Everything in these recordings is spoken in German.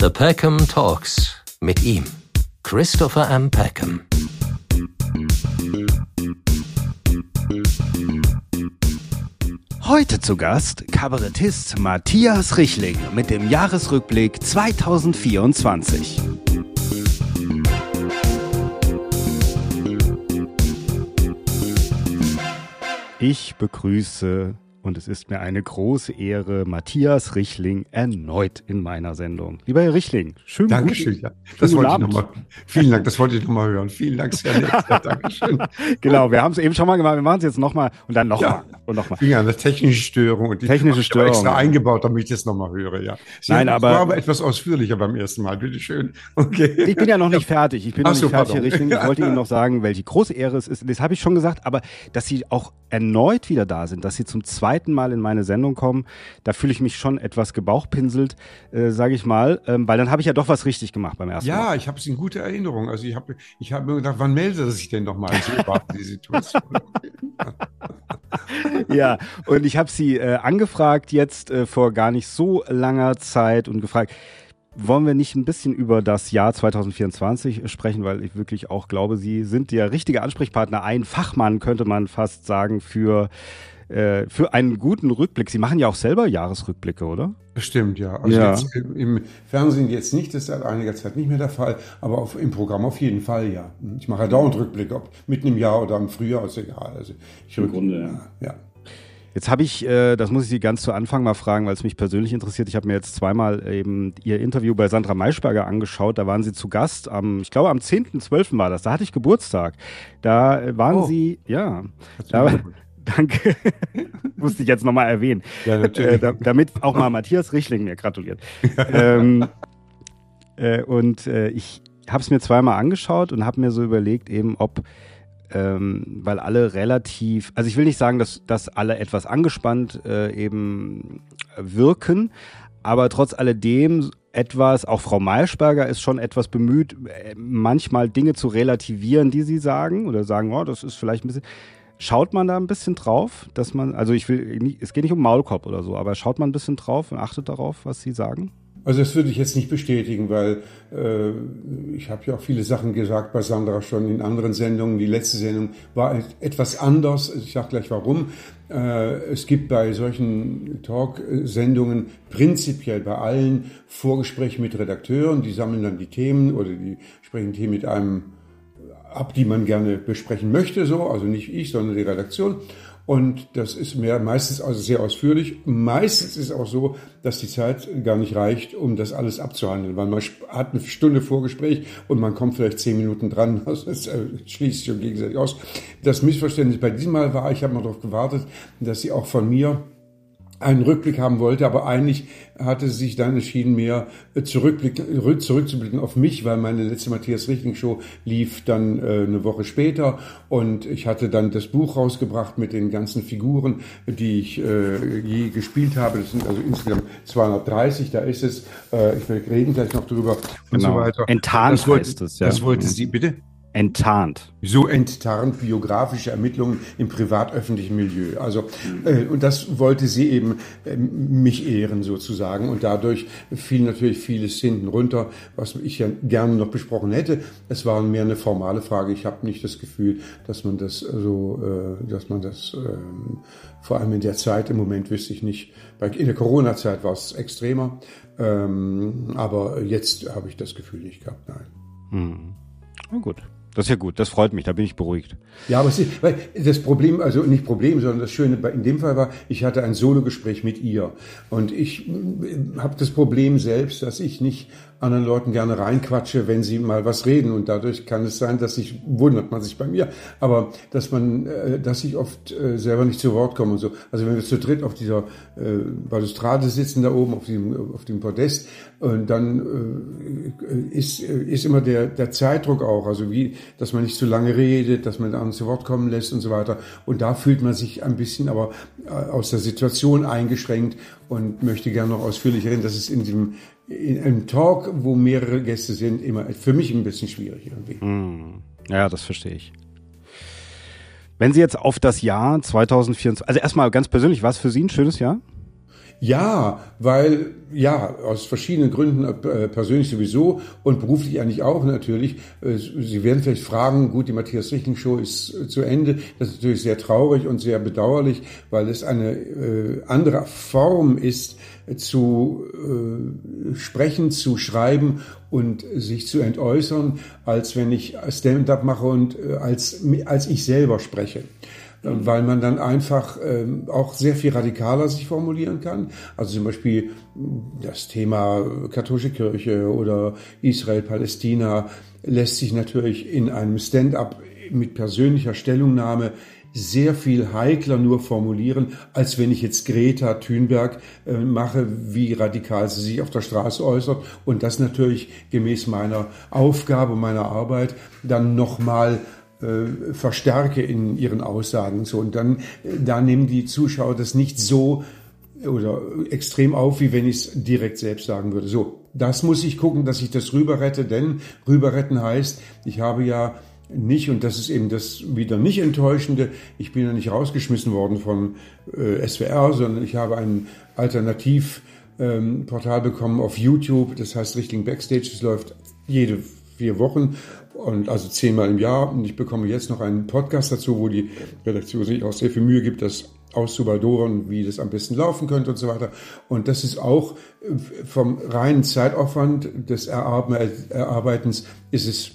The Peckham Talks mit ihm, Christopher M. Peckham. Heute zu Gast Kabarettist Matthias Richling mit dem Jahresrückblick 2024. Ich begrüße, und es ist mir eine große Ehre, Matthias Richling erneut in meiner Sendung. Lieber Herr Richling, schön. Dankeschön, ja. Das wollte ich nochmal. Vielen Dank, das wollte ich nochmal hören. Vielen Dank, sehr nett. Ja, Dankeschön. Genau, wir haben es eben schon mal gemacht, wir machen es jetzt nochmal und dann nochmal und nochmal. Ja, eine technische Störung. Und die technische Störung. Ich habe extra eingebaut, damit ich das nochmal höre, ja. Nein, aber war aber etwas ausführlicher beim ersten Mal, bitteschön. Okay. Ich bin ja noch nicht fertig. Ich bin noch nicht fertig, Herr Richling. Ich wollte Ihnen noch sagen, welche große Ehre es ist. Das habe ich schon gesagt, aber dass Sie auch erneut wieder da sind, dass Sie zum zweiten Mal in meine Sendung kommen, da fühle ich mich schon etwas gebauchpinselt, sage ich mal, weil dann habe ich ja doch was richtig gemacht beim ersten Mal. Ja, ich habe es in guter Erinnerung. Also ich habe mir gedacht, wann meldet er sich denn nochmal? So war die Situation. Ja, und ich habe Sie angefragt jetzt vor gar nicht so langer Zeit und gefragt, wollen wir nicht ein bisschen über das Jahr 2024 sprechen, weil ich wirklich auch glaube, Sie sind der richtige Ansprechpartner, ein Fachmann, könnte man fast sagen, für einen guten Rückblick. Sie machen ja auch selber Jahresrückblicke, oder? Stimmt, ja. Also ja. Jetzt, im Fernsehen jetzt nicht, das ist seit einiger Zeit nicht mehr der Fall, aber im Programm auf jeden Fall, ja. Ich mache ja dauernd Rückblicke, ob mitten im Jahr oder im Frühjahr, ist egal. Also im Grunde, ja. Jetzt habe ich, das muss ich Sie ganz zu Anfang mal fragen, weil es mich persönlich interessiert. Ich habe mir jetzt zweimal eben Ihr Interview bei Sandra Maischberger angeschaut. Da waren Sie zu Gast ich glaube am 10.12. war das. Da hatte ich Geburtstag. Da waren Sie, ja. Danke. Musste ich jetzt nochmal erwähnen. Ja, natürlich. Damit auch mal Matthias Richling mir gratuliert. Ich habe es mir zweimal angeschaut und habe mir so überlegt, eben ob weil alle relativ, also ich will nicht sagen, dass alle etwas angespannt eben wirken, aber trotz alledem auch Frau Maischberger ist schon etwas bemüht, manchmal Dinge zu relativieren, die sie sagen oder sagen, oh, das ist vielleicht ein bisschen. Schaut man da ein bisschen drauf, dass man, also es geht nicht um Maulkorb oder so, aber schaut man ein bisschen drauf und achtet darauf, was sie sagen? Also das würde ich jetzt nicht bestätigen, weil ich habe ja auch viele Sachen gesagt bei Sandra schon in anderen Sendungen. Die letzte Sendung war etwas anders. Ich sage gleich warum. Es gibt bei solchen Talk-Sendungen prinzipiell bei allen Vorgespräche mit Redakteuren. Die sammeln dann die Themen oder die sprechen Themen mit einem ab, die man gerne besprechen möchte, so, also nicht ich, sondern die Redaktion. Und das ist meistens also sehr ausführlich. Meistens ist es auch so, dass die Zeit gar nicht reicht, um das alles abzuhandeln, weil man hat eine Stunde Vorgespräch und man kommt vielleicht 10 Minuten dran. Das schließt sich gegenseitig aus. Das Missverständnis bei diesem Mal war, ich habe mal darauf gewartet, dass sie auch von mir einen Rückblick haben wollte, aber eigentlich hatte sie sich dann entschieden, mehr zurückzublicken auf mich, weil meine letzte Matthias Richling Show lief dann eine Woche später und ich hatte dann das Buch rausgebracht mit den ganzen Figuren, die ich je gespielt habe. Das sind also insgesamt 230, da ist es. Ich will reden gleich noch drüber und so weiter. Enttarnt heißt es, ja. Das wollte sie, bitte? Enttarnt. So enttarnt biografische Ermittlungen im privat-öffentlichen Milieu. Also, und das wollte sie eben mich ehren sozusagen. Und dadurch fiel natürlich vieles hinten runter, was ich ja gerne noch besprochen hätte. Es war mehr eine formale Frage. Ich habe nicht das Gefühl, dass man das vor allem in der Zeit, im Moment wüsste ich nicht, in der Corona-Zeit war es extremer. Aber jetzt habe ich das Gefühl nicht gehabt, nein. Na gut. Das ist ja gut, das freut mich, da bin ich beruhigt. Ja, aber weil das Problem, also nicht Problem, sondern das Schöne in dem Fall war, ich hatte ein Sologespräch mit ihr. Und ich habe das Problem selbst, dass ich nicht anderen Leuten gerne reinquatsche, wenn sie mal was reden. Und dadurch kann es sein, wundert man sich bei mir, aber dass ich oft selber nicht zu Wort komme und so. Also wenn wir zu dritt auf dieser Balustrade sitzen da oben, auf dem Podest, und dann ist immer der Zeitdruck auch, also dass man nicht zu lange redet, dass man den anderen zu Wort kommen lässt und so weiter. Und da fühlt man sich ein bisschen aber aus der Situation eingeschränkt und möchte gerne noch ausführlicher reden. Das ist in einem Talk, wo mehrere Gäste sind, immer für mich ein bisschen schwierig irgendwie. Ja, das verstehe ich. Wenn Sie jetzt auf das Jahr 2024, also erstmal ganz persönlich, war es für Sie ein schönes Jahr? Ja, weil, aus verschiedenen Gründen, persönlich sowieso und beruflich eigentlich auch natürlich. Sie werden vielleicht fragen, gut, die Matthias Richtling Show ist zu Ende. Das ist natürlich sehr traurig und sehr bedauerlich, weil es eine andere Form ist, zu sprechen, zu schreiben und sich zu entäußern, als wenn ich Stand-up mache und als ich selber spreche. Weil man dann einfach auch sehr viel radikaler sich formulieren kann. Also zum Beispiel das Thema katholische Kirche oder Israel, Palästina lässt sich natürlich in einem Stand-up mit persönlicher Stellungnahme sehr viel heikler nur formulieren, als wenn ich jetzt Greta Thunberg mache, wie radikal sie sich auf der Straße äußert und das natürlich gemäß meiner Aufgabe, meiner Arbeit dann nochmal verstärke in ihren Aussagen. So, und dann da nehmen die Zuschauer das nicht so oder extrem auf, wie wenn ich es direkt selbst sagen würde. So, das muss ich gucken, dass ich das rüberrette, denn rüberretten heißt, ich habe ja nicht, und das ist eben das wieder nicht Enttäuschende, ich bin ja nicht rausgeschmissen worden vom SWR, sondern ich habe ein Alternativportal bekommen auf YouTube, das heißt Richtling Backstage, das läuft jede 4 Wochen und also 10-mal im Jahr, und ich bekomme jetzt noch einen Podcast dazu, wo die Redaktion sich auch sehr viel Mühe gibt, das auszubaldowern, wie das am besten laufen könnte und so weiter. Und das ist auch vom reinen Zeitaufwand des Erarbeitens ist es,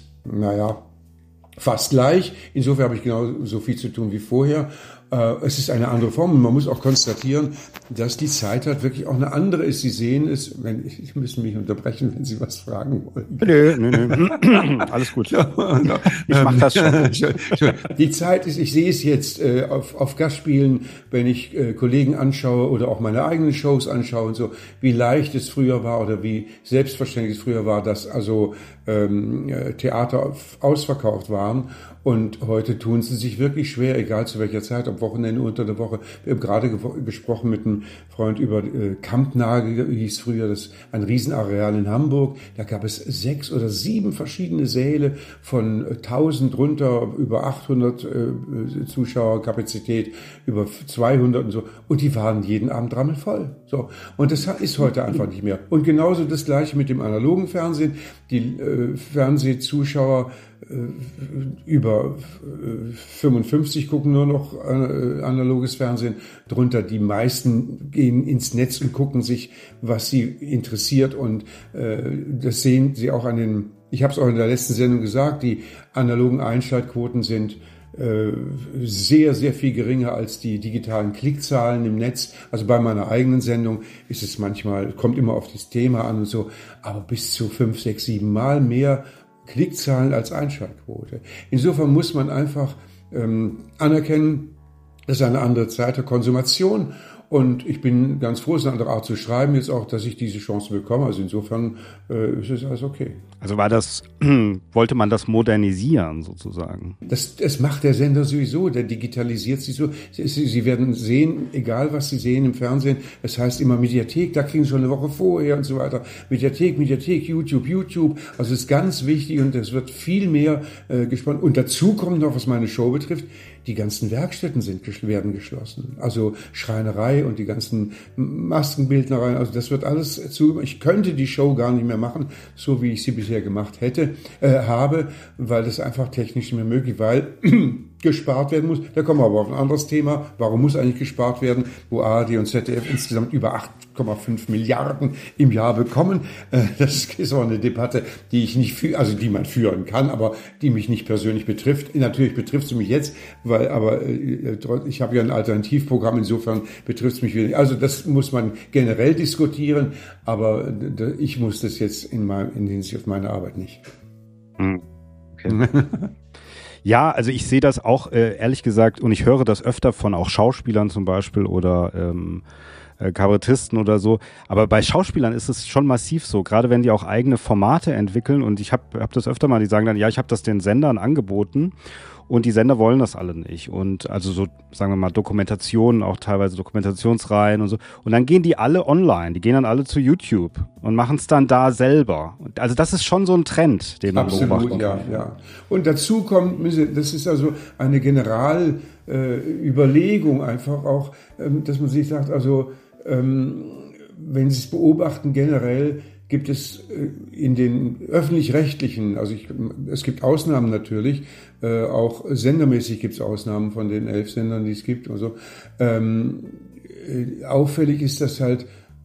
fast gleich. Insofern habe ich genauso viel zu tun wie vorher. Es ist eine andere Form und man muss auch konstatieren, dass die Zeit halt wirklich auch eine andere ist. Sie sehen es, ich müssen mich unterbrechen, wenn Sie was fragen wollen. Nö. Alles gut. Ich mache das schon. Die Zeit ist, ich sehe es jetzt auf Gastspielen, wenn ich Kollegen anschaue oder auch meine eigenen Shows anschaue und so, wie leicht es früher war oder wie selbstverständlich es früher war, dass also Theater ausverkauft waren. Und heute tun sie sich wirklich schwer, egal zu welcher Zeit, am Wochenende, unter der Woche. Wir haben gerade gesprochen mit einem Freund über Kampnagel, hieß früher, das ein Riesenareal in Hamburg. Da gab es 6 oder 7 verschiedene Säle von 1000 runter, über 800 Zuschauerkapazität, über 200 und so. Und die waren jeden Abend rammelvoll. So. Und das ist heute einfach nicht mehr. Und genauso das Gleiche mit dem analogen Fernsehen. Die Fernsehzuschauer über 55 gucken nur noch analoges Fernsehen. Drunter die meisten gehen ins Netz und gucken sich, was sie interessiert. Und das sehen sie auch ich habe es auch in der letzten Sendung gesagt, die analogen Einschaltquoten sind sehr, sehr viel geringer als die digitalen Klickzahlen im Netz. Also bei meiner eigenen Sendung ist es manchmal, kommt immer auf das Thema an und so, aber bis zu 5, 6, 7 Mal mehr Klickzahlen als Einschaltquote. Insofern muss man einfach anerkennen, das ist eine andere Zeit der Konsumation. Und ich bin ganz froh, es ist eine andere Art zu schreiben, jetzt auch, dass ich diese Chance bekomme. Also insofern ist es alles okay. Also wollte man das modernisieren sozusagen? Das macht der Sender sowieso, der digitalisiert sich so. Sie werden sehen, egal was Sie sehen im Fernsehen, es heißt immer Mediathek, da kriegen Sie schon eine Woche vorher und so weiter. Mediathek, YouTube. Also es ist ganz wichtig und es wird viel mehr gespannt. Und dazu kommt noch, was meine Show betrifft, die ganzen Werkstätten werden geschlossen. Also Schreinerei und die ganzen Maskenbildnereien, also das wird alles ich könnte die Show gar nicht mehr machen, so wie ich sie bisher gemacht habe, weil das einfach technisch nicht mehr möglich, weil gespart werden muss. Da kommen wir aber auf ein anderes Thema. Warum muss eigentlich gespart werden, wo ARD und ZDF insgesamt über 8,5 Milliarden im Jahr bekommen? Das ist auch eine Debatte, die ich nicht die man führen kann, aber die mich nicht persönlich betrifft. Natürlich betrifft sie mich jetzt, aber ich habe ja ein Alternativprogramm, insofern betrifft es mich wieder. Also das muss man generell diskutieren, aber ich muss das jetzt in Hinsicht auf meine Arbeit nicht. Okay. Ja, also ich sehe das auch ehrlich gesagt und ich höre das öfter von auch Schauspielern zum Beispiel oder Kabarettisten oder so. Aber bei Schauspielern ist es schon massiv so, gerade wenn die auch eigene Formate entwickeln und ich hab das öfter mal, die sagen dann, ja, ich habe das den Sendern angeboten und die Sender wollen das alle nicht. Und also so, sagen wir mal, Dokumentationen, auch teilweise Dokumentationsreihen und so. Und dann gehen die alle online, die gehen dann alle zu YouTube und machen es dann da selber. Also das ist schon so ein Trend, den man beobachten kann. Absolut, ja. Und dazu kommt, das ist also eine Generalüberlegung einfach auch, dass man sich sagt, also wenn Sie es beobachten, generell gibt es in den öffentlich-rechtlichen, also es gibt Ausnahmen natürlich, auch sendermäßig gibt es Ausnahmen von den 11 Sendern, die es gibt. Also auffällig ist, dass halt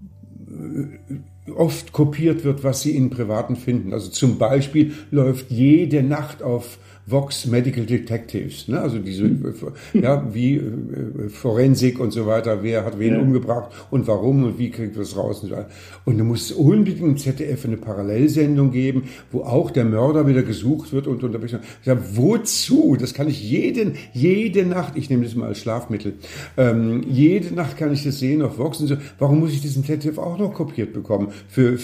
oft kopiert wird, was Sie in Privaten finden. Also zum Beispiel läuft jede Nacht auf Vox Medical Detectives, ne? Also diese, ja, wie Forensik und so weiter, wer hat wen umgebracht und warum und wie kriegt das raus. Und du musst unbedingt im ZDF eine Parallelsendung geben, wo auch der Mörder wieder gesucht wird und da bin ich sage, wozu? Das kann ich jede Nacht, ich nehme das mal als Schlafmittel, jede Nacht kann ich das sehen auf Vox und so. Warum muss ich das im ZDF auch noch kopiert bekommen für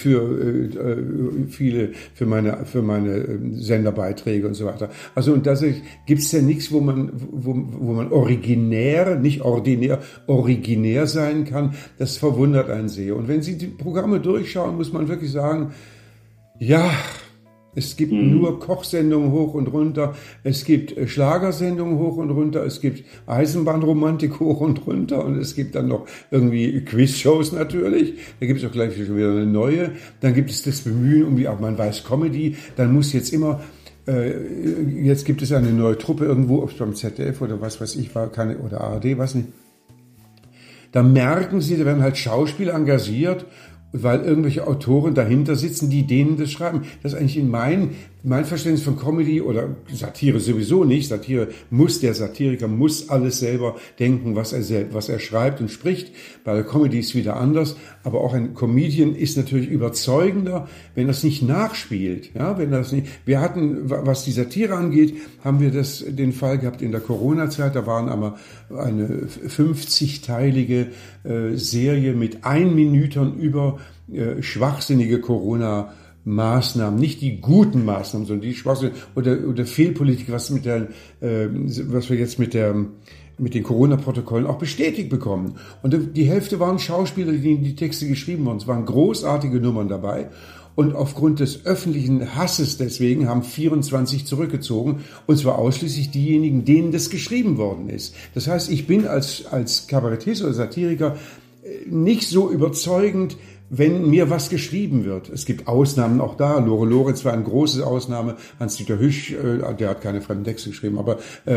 meine Senderbeiträge und so weiter? Also und da gibt's ja nichts, wo man originär, nicht ordinär, originär sein kann. Das verwundert einen sehr. Und wenn Sie die Programme durchschauen, muss man wirklich sagen, ja, es gibt nur Kochsendungen hoch und runter, es gibt Schlagersendungen hoch und runter, es gibt Eisenbahnromantik hoch und runter und es gibt dann noch irgendwie Quizshows natürlich, da gibt es auch gleich wieder eine neue, dann gibt es das Bemühen um auch man weiß Comedy, dann muss jetzt immer jetzt gibt es eine neue Truppe irgendwo, ob es beim ZDF oder was weiß ich war, oder ARD, weiß nicht. Da merken Sie, da werden halt Schauspieler engagiert, weil irgendwelche Autoren dahinter sitzen, die denen das schreiben. Das ist eigentlich in mein Verständnis von Comedy oder Satire sowieso nicht. Der Satiriker muss alles selber denken, was er schreibt und spricht. Bei der Comedy ist es wieder anders. Aber auch ein Comedian ist natürlich überzeugender, wenn er es nicht nachspielt. Ja, wir hatten, was die Satire angeht, haben wir den Fall gehabt in der Corona-Zeit. Da waren aber eine 50-teilige Serie mit 1 Minuten über schwachsinnige Corona-Maßnahmen, nicht die guten Maßnahmen, sondern die schwachsinnigen oder Fehlpolitik, was wir jetzt mit den Corona-Protokollen auch bestätigt bekommen. Und die Hälfte waren Schauspieler, die Texte geschrieben haben. Es waren großartige Nummern dabei. Und aufgrund des öffentlichen Hasses deswegen haben 24 zurückgezogen. Und zwar ausschließlich diejenigen, denen das geschrieben worden ist. Das heißt, ich bin als Kabarettist oder Satiriker nicht so überzeugend, wenn mir was geschrieben wird. Es gibt Ausnahmen auch da. Lore Lorenz war eine große Ausnahme. Hans-Dieter Hüsch, der hat keine fremden Texte geschrieben. Aber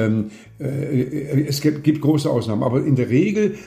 es gibt große Ausnahmen. Aber in der Regel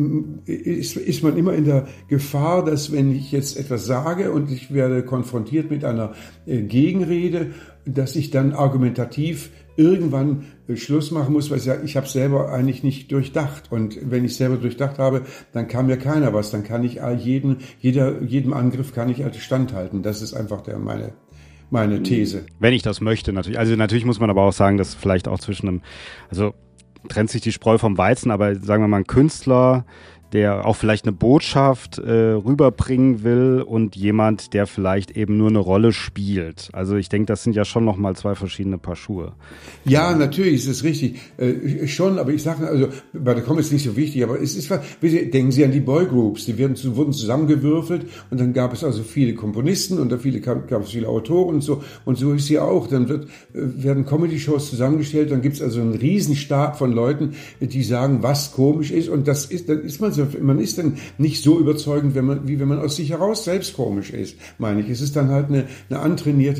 ist man immer in der Gefahr, dass wenn ich jetzt etwas sage und ich werde konfrontiert mit einer Gegenrede, dass ich dann argumentativ irgendwann Schluss machen muss, weil ich habe selber eigentlich nicht durchdacht. Und wenn ich selber durchdacht habe, dann kann mir keiner was. Dann kann ich jedem Angriff kann ich halt standhalten. Das ist einfach meine These. Wenn ich das möchte, natürlich. Also natürlich muss man aber auch sagen, dass vielleicht auch also trennt sich die Spreu vom Weizen, aber sagen wir mal ein Künstler, der auch vielleicht eine Botschaft rüberbringen will und jemand, der vielleicht eben nur eine Rolle spielt. Also ich denke, das sind ja schon nochmal 2 verschiedene Paar Schuhe. Ja, natürlich ist es richtig. Schon, aber ich sage, also bei der Comedy ist nicht so wichtig, aber es ist, denken Sie an die Boygroups, die wurden zusammengewürfelt und dann gab es also viele Komponisten und da gab es viele Autoren und so ist sie auch. Dann werden Comedy-Shows zusammengestellt, dann gibt es also einen Riesenstab von Leuten, die sagen, was komisch ist und dann ist dann nicht so überzeugend, wie wenn man aus sich heraus selbst komisch ist, meine ich. Es ist dann halt eine antrainierte,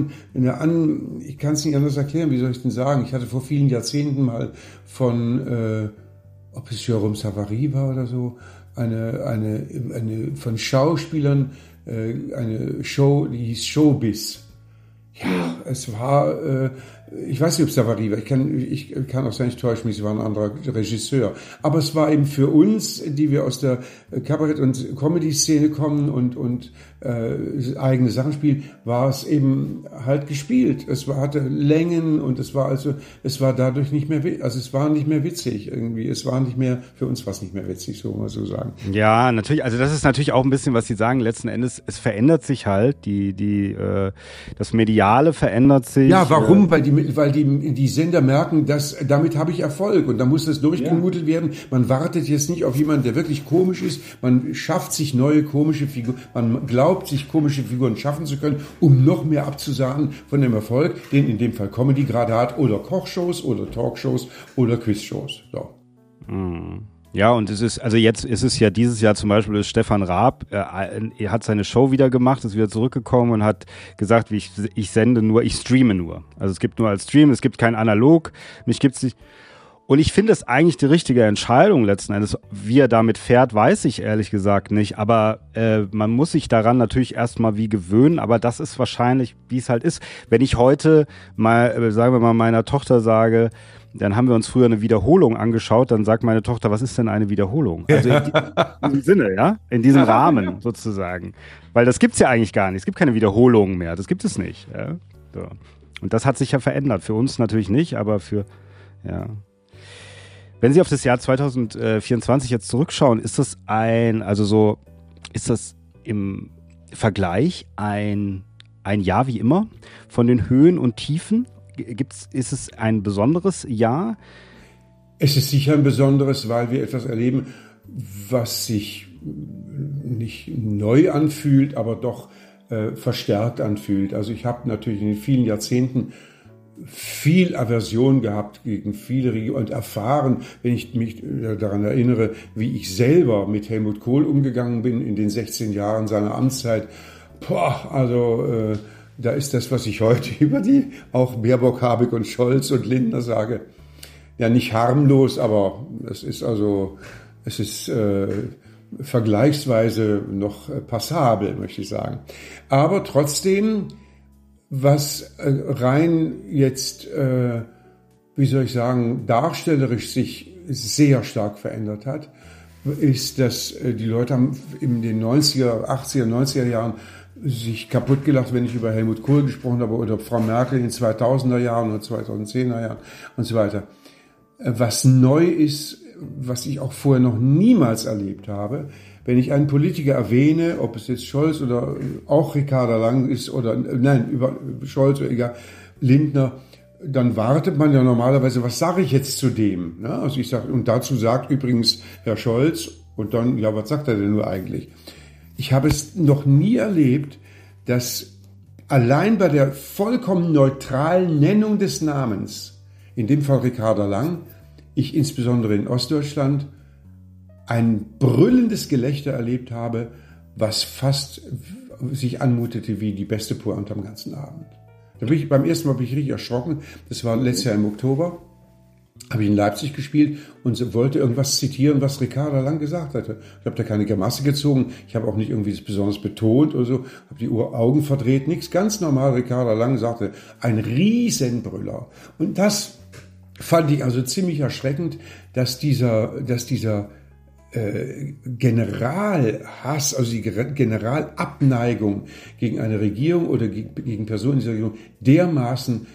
ich kann es nicht anders erklären, wie soll ich denn sagen? Ich hatte vor vielen Jahrzehnten mal von, ob es Jérôme Savary war oder so, eine von Schauspielern, eine Show, die hieß Showbiz. Ja, es war, ich weiß nicht, ob es Savary war, ich kann auch sein, ich täusche mich, es war ein anderer Regisseur. Aber es war eben für uns, die wir aus der Kabarett- und Comedy-Szene kommen und eigene Sachen spielen, war es eben halt gespielt. Es hatte Längen und es war dadurch nicht mehr, also es war nicht mehr witzig irgendwie. Es war nicht mehr, für uns war es nicht mehr witzig, so mal so sagen. Ja, natürlich, also das ist natürlich auch ein bisschen, was Sie sagen, letzten Endes, es verändert sich halt, das Mediale verändert sich. Ja, warum? Weil die Sender merken, dass damit habe ich Erfolg und da muss das durchgemutelt werden. Man wartet jetzt nicht auf jemanden, der wirklich komisch ist. Man schafft sich neue komische Figuren. Man glaubt, sich komische Figuren schaffen zu können, um noch mehr abzusagen von dem Erfolg, den in dem Fall Comedy gerade hat oder Kochshows oder Talkshows oder Quizshows. So. Ja, und jetzt ist es ja dieses Jahr zum Beispiel ist Stefan Raab, er hat seine Show wieder gemacht, ist wieder zurückgekommen und hat gesagt, ich streame nur. Also es gibt nur als Stream, es gibt kein Analog, mich gibt's nicht. Und ich finde es eigentlich die richtige Entscheidung letzten Endes. Wie er damit fährt, weiß ich ehrlich gesagt nicht. Aber man muss sich daran natürlich erstmal wie gewöhnen. Aber das ist wahrscheinlich, wie es halt ist. Wenn ich heute mal, sagen wir mal, meiner Tochter sage, dann haben wir uns früher eine Wiederholung angeschaut, dann sagt meine Tochter, was ist denn eine Wiederholung? Also in diesem Sinne, ja? In diesem Rahmen sozusagen. Weil das gibt's ja eigentlich gar nicht. Es gibt keine Wiederholungen mehr. Das gibt es nicht. Ja? So. Und das hat sich ja verändert. Für uns natürlich nicht, aber ja. Wenn Sie auf das Jahr 2024 jetzt zurückschauen, ist das im Vergleich ein Jahr wie immer von den Höhen und Tiefen? Ist es ein besonderes Jahr? Es ist sicher ein besonderes, weil wir etwas erleben, was sich nicht neu anfühlt, aber doch verstärkt anfühlt. Also ich habe natürlich in den vielen Jahrzehnten viel Aversion gehabt gegen viele Regionen und erfahren, wenn ich mich daran erinnere, wie ich selber mit Helmut Kohl umgegangen bin in den 16 Jahren seiner Amtszeit. Da ist das, was ich heute über die auch Baerbock, Habeck und Scholz und Lindner sage, ja nicht harmlos, aber es ist vergleichsweise noch passabel, möchte ich sagen. Aber trotzdem, was rein jetzt, darstellerisch sich sehr stark verändert hat, ist, dass die Leute haben in den 90er, 80er, 90er Jahren sich kaputt gelacht, wenn ich über Helmut Kohl gesprochen habe oder Frau Merkel in den 2000er Jahren oder 2010er Jahren und so weiter. Was neu ist, was ich auch vorher noch niemals erlebt habe, wenn ich einen Politiker erwähne, ob es jetzt Scholz oder auch Ricarda Lang ist über Scholz oder egal, Lindner, dann wartet man ja normalerweise, was sage ich jetzt zu dem? Ne? Also ich sage, und dazu sagt übrigens Herr Scholz, und dann, ja, was sagt er denn nur eigentlich? Ich habe es noch nie erlebt, dass allein bei der vollkommen neutralen Nennung des Namens, in dem Fall Ricarda Lang, ich insbesondere in Ostdeutschland ein brüllendes Gelächter erlebt habe, was fast sich anmutete wie die beste Pointe am ganzen Abend. Beim ersten Mal bin ich richtig erschrocken. Das war letztes Jahr im Oktober. Habe ich in Leipzig gespielt und wollte irgendwas zitieren, was Ricarda Lang gesagt hatte. Ich habe da keine Grimasse gezogen, ich habe auch nicht irgendwie das besonders betont oder so, habe die Augen verdreht, nichts, ganz normal. Ricarda Lang sagte, ein Riesenbrüller. Und das fand ich also ziemlich erschreckend, dass dieser Generalhass, also die Generalabneigung gegen eine Regierung oder gegen Personen dieser Regierung dermaßen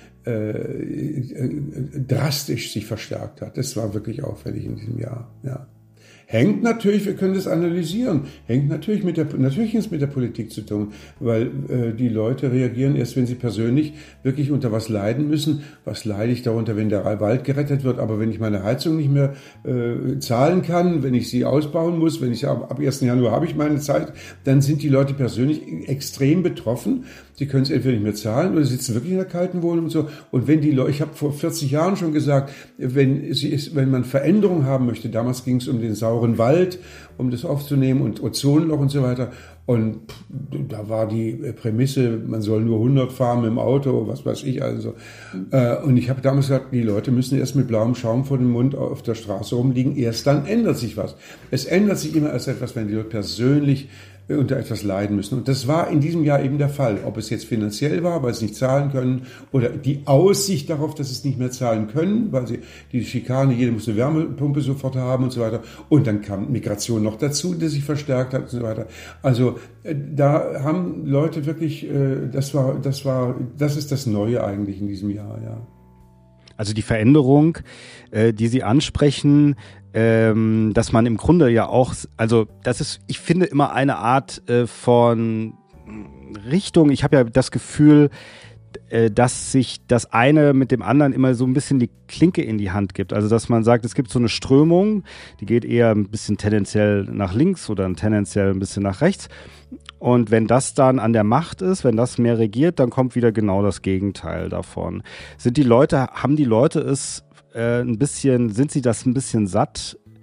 drastisch sich verstärkt hat. Das war wirklich auffällig in diesem Jahr. Ja. Hängt natürlich, wir können das analysieren, natürlich ist es mit der Politik zu tun, weil die Leute reagieren erst, wenn sie persönlich wirklich unter was leiden müssen. Was leide ich darunter, wenn der Wald gerettet wird, aber wenn ich meine Heizung nicht mehr zahlen kann, wenn ich sie ausbauen muss, ab 1. Januar habe ich meine Zeit, dann sind die Leute persönlich extrem betroffen. Sie können es entweder nicht mehr zahlen oder sitzen wirklich in der kalten Wohnung und so. Und wenn die Leute, ich habe vor 40 Jahren schon gesagt, wenn man Veränderung haben möchte, damals ging es um den sauren Wald, um das aufzunehmen und Ozonloch und so weiter. Und da war die Prämisse, man soll nur 100 fahren mit dem Auto, was weiß ich also. Und ich habe damals gesagt, die Leute müssen erst mit blauem Schaum vor dem Mund auf der Straße rumliegen, erst dann ändert sich was. Es ändert sich immer erst etwas, wenn die Leute persönlich unter etwas leiden müssen. Und das war in diesem Jahr eben der Fall. Ob es jetzt finanziell war, weil sie nicht zahlen können, oder die Aussicht darauf, dass sie es nicht mehr zahlen können, weil sie die Schikane, jeder muss eine Wärmepumpe sofort haben und so weiter. Und dann kam Migration noch dazu, die sich verstärkt hat und so weiter. Also da haben Leute wirklich, das ist das Neue eigentlich in diesem Jahr, ja. Also die Veränderung, die Sie ansprechen, dass man im Grunde ja auch, also das ist, ich finde, immer eine Art von Richtung. Ich habe ja das Gefühl, dass sich das eine mit dem anderen immer so ein bisschen die Klinke in die Hand gibt. Also dass man sagt, es gibt so eine Strömung, die geht eher ein bisschen tendenziell nach links oder tendenziell ein bisschen nach rechts. Und wenn das dann an der Macht ist, wenn das mehr regiert, dann kommt wieder genau das Gegenteil davon. Haben die Leute es sind sie das ein bisschen satt,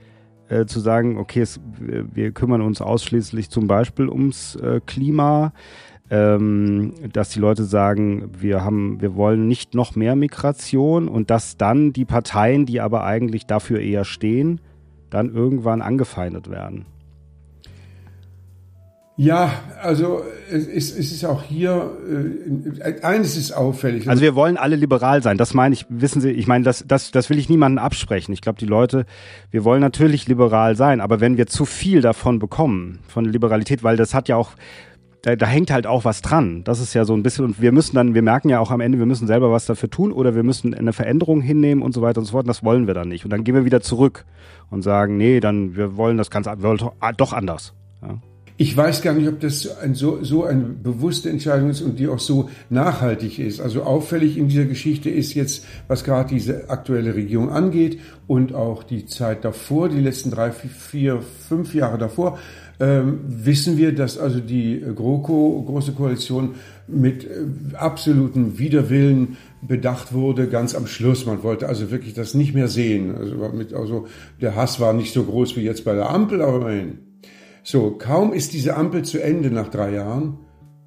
zu sagen, okay, wir kümmern uns ausschließlich zum Beispiel ums Klima, dass die Leute sagen, wir wollen nicht noch mehr Migration und dass dann die Parteien, die aber eigentlich dafür eher stehen, dann irgendwann angefeindet werden. Ja, also es ist auch hier, eines ist auffällig. Also wir wollen alle liberal sein, das meine ich, wissen Sie, ich meine, das will ich niemandem absprechen. Ich glaube, die Leute, wir wollen natürlich liberal sein, aber wenn wir zu viel davon bekommen, von Liberalität, weil das hat ja auch, da hängt halt auch was dran. Das ist ja so ein bisschen, und wir merken ja auch am Ende, wir müssen selber was dafür tun oder wir müssen eine Veränderung hinnehmen und so weiter und so fort. Und das wollen wir dann nicht. Und dann gehen wir wieder zurück und sagen, nee, wir wollen doch anders. Ja. Ich weiß gar nicht, ob das so eine bewusste Entscheidung ist und die auch so nachhaltig ist. Also auffällig in dieser Geschichte ist jetzt, was gerade diese aktuelle Regierung angeht und auch die Zeit davor, die letzten 3, 4, 5 Jahre davor, wissen wir, dass also die GroKo, Große Koalition, mit absolutem Widerwillen bedacht wurde, ganz am Schluss. Man wollte also wirklich das nicht mehr sehen. Also der Hass war nicht so groß wie jetzt bei der Ampel, aber immerhin. So, kaum ist diese Ampel zu Ende nach 3 Jahren,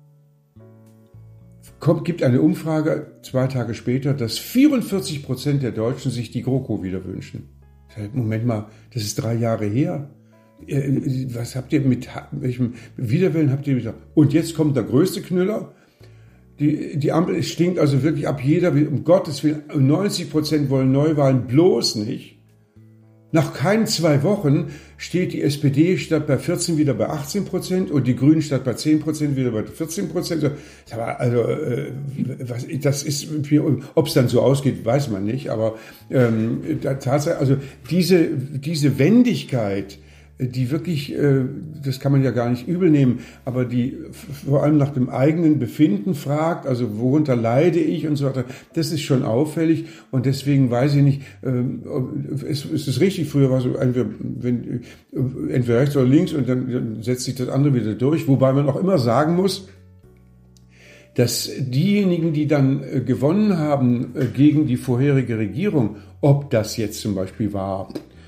gibt eine Umfrage 2 Tage später, dass 44% der Deutschen sich die GroKo wieder wünschen. Moment mal, das ist 3 Jahre her. Was habt ihr mit welchem Widerwillen habt ihr wieder? Und jetzt kommt der größte Knüller. Die Ampel, es stinkt also wirklich ab jeder, um Gottes Willen, 90% wollen Neuwahlen bloß nicht. Nach keinen 2 Wochen steht die SPD statt bei 14 wieder bei 18% und die Grünen statt bei 10% wieder bei 14%. Also, das ist, ob es dann so ausgeht, weiß man nicht. Aber Tatsache, also diese Wendigkeit, die wirklich, das kann man ja gar nicht übel nehmen, aber die vor allem nach dem eigenen Befinden fragt, also worunter leide ich und so weiter, das ist schon auffällig und deswegen weiß ich nicht, es ist richtig, früher war so, entweder rechts oder links und dann setzt sich das andere wieder durch, wobei man auch immer sagen muss, dass diejenigen, die dann gewonnen haben gegen die vorherige Regierung, ob das jetzt zum Beispiel war,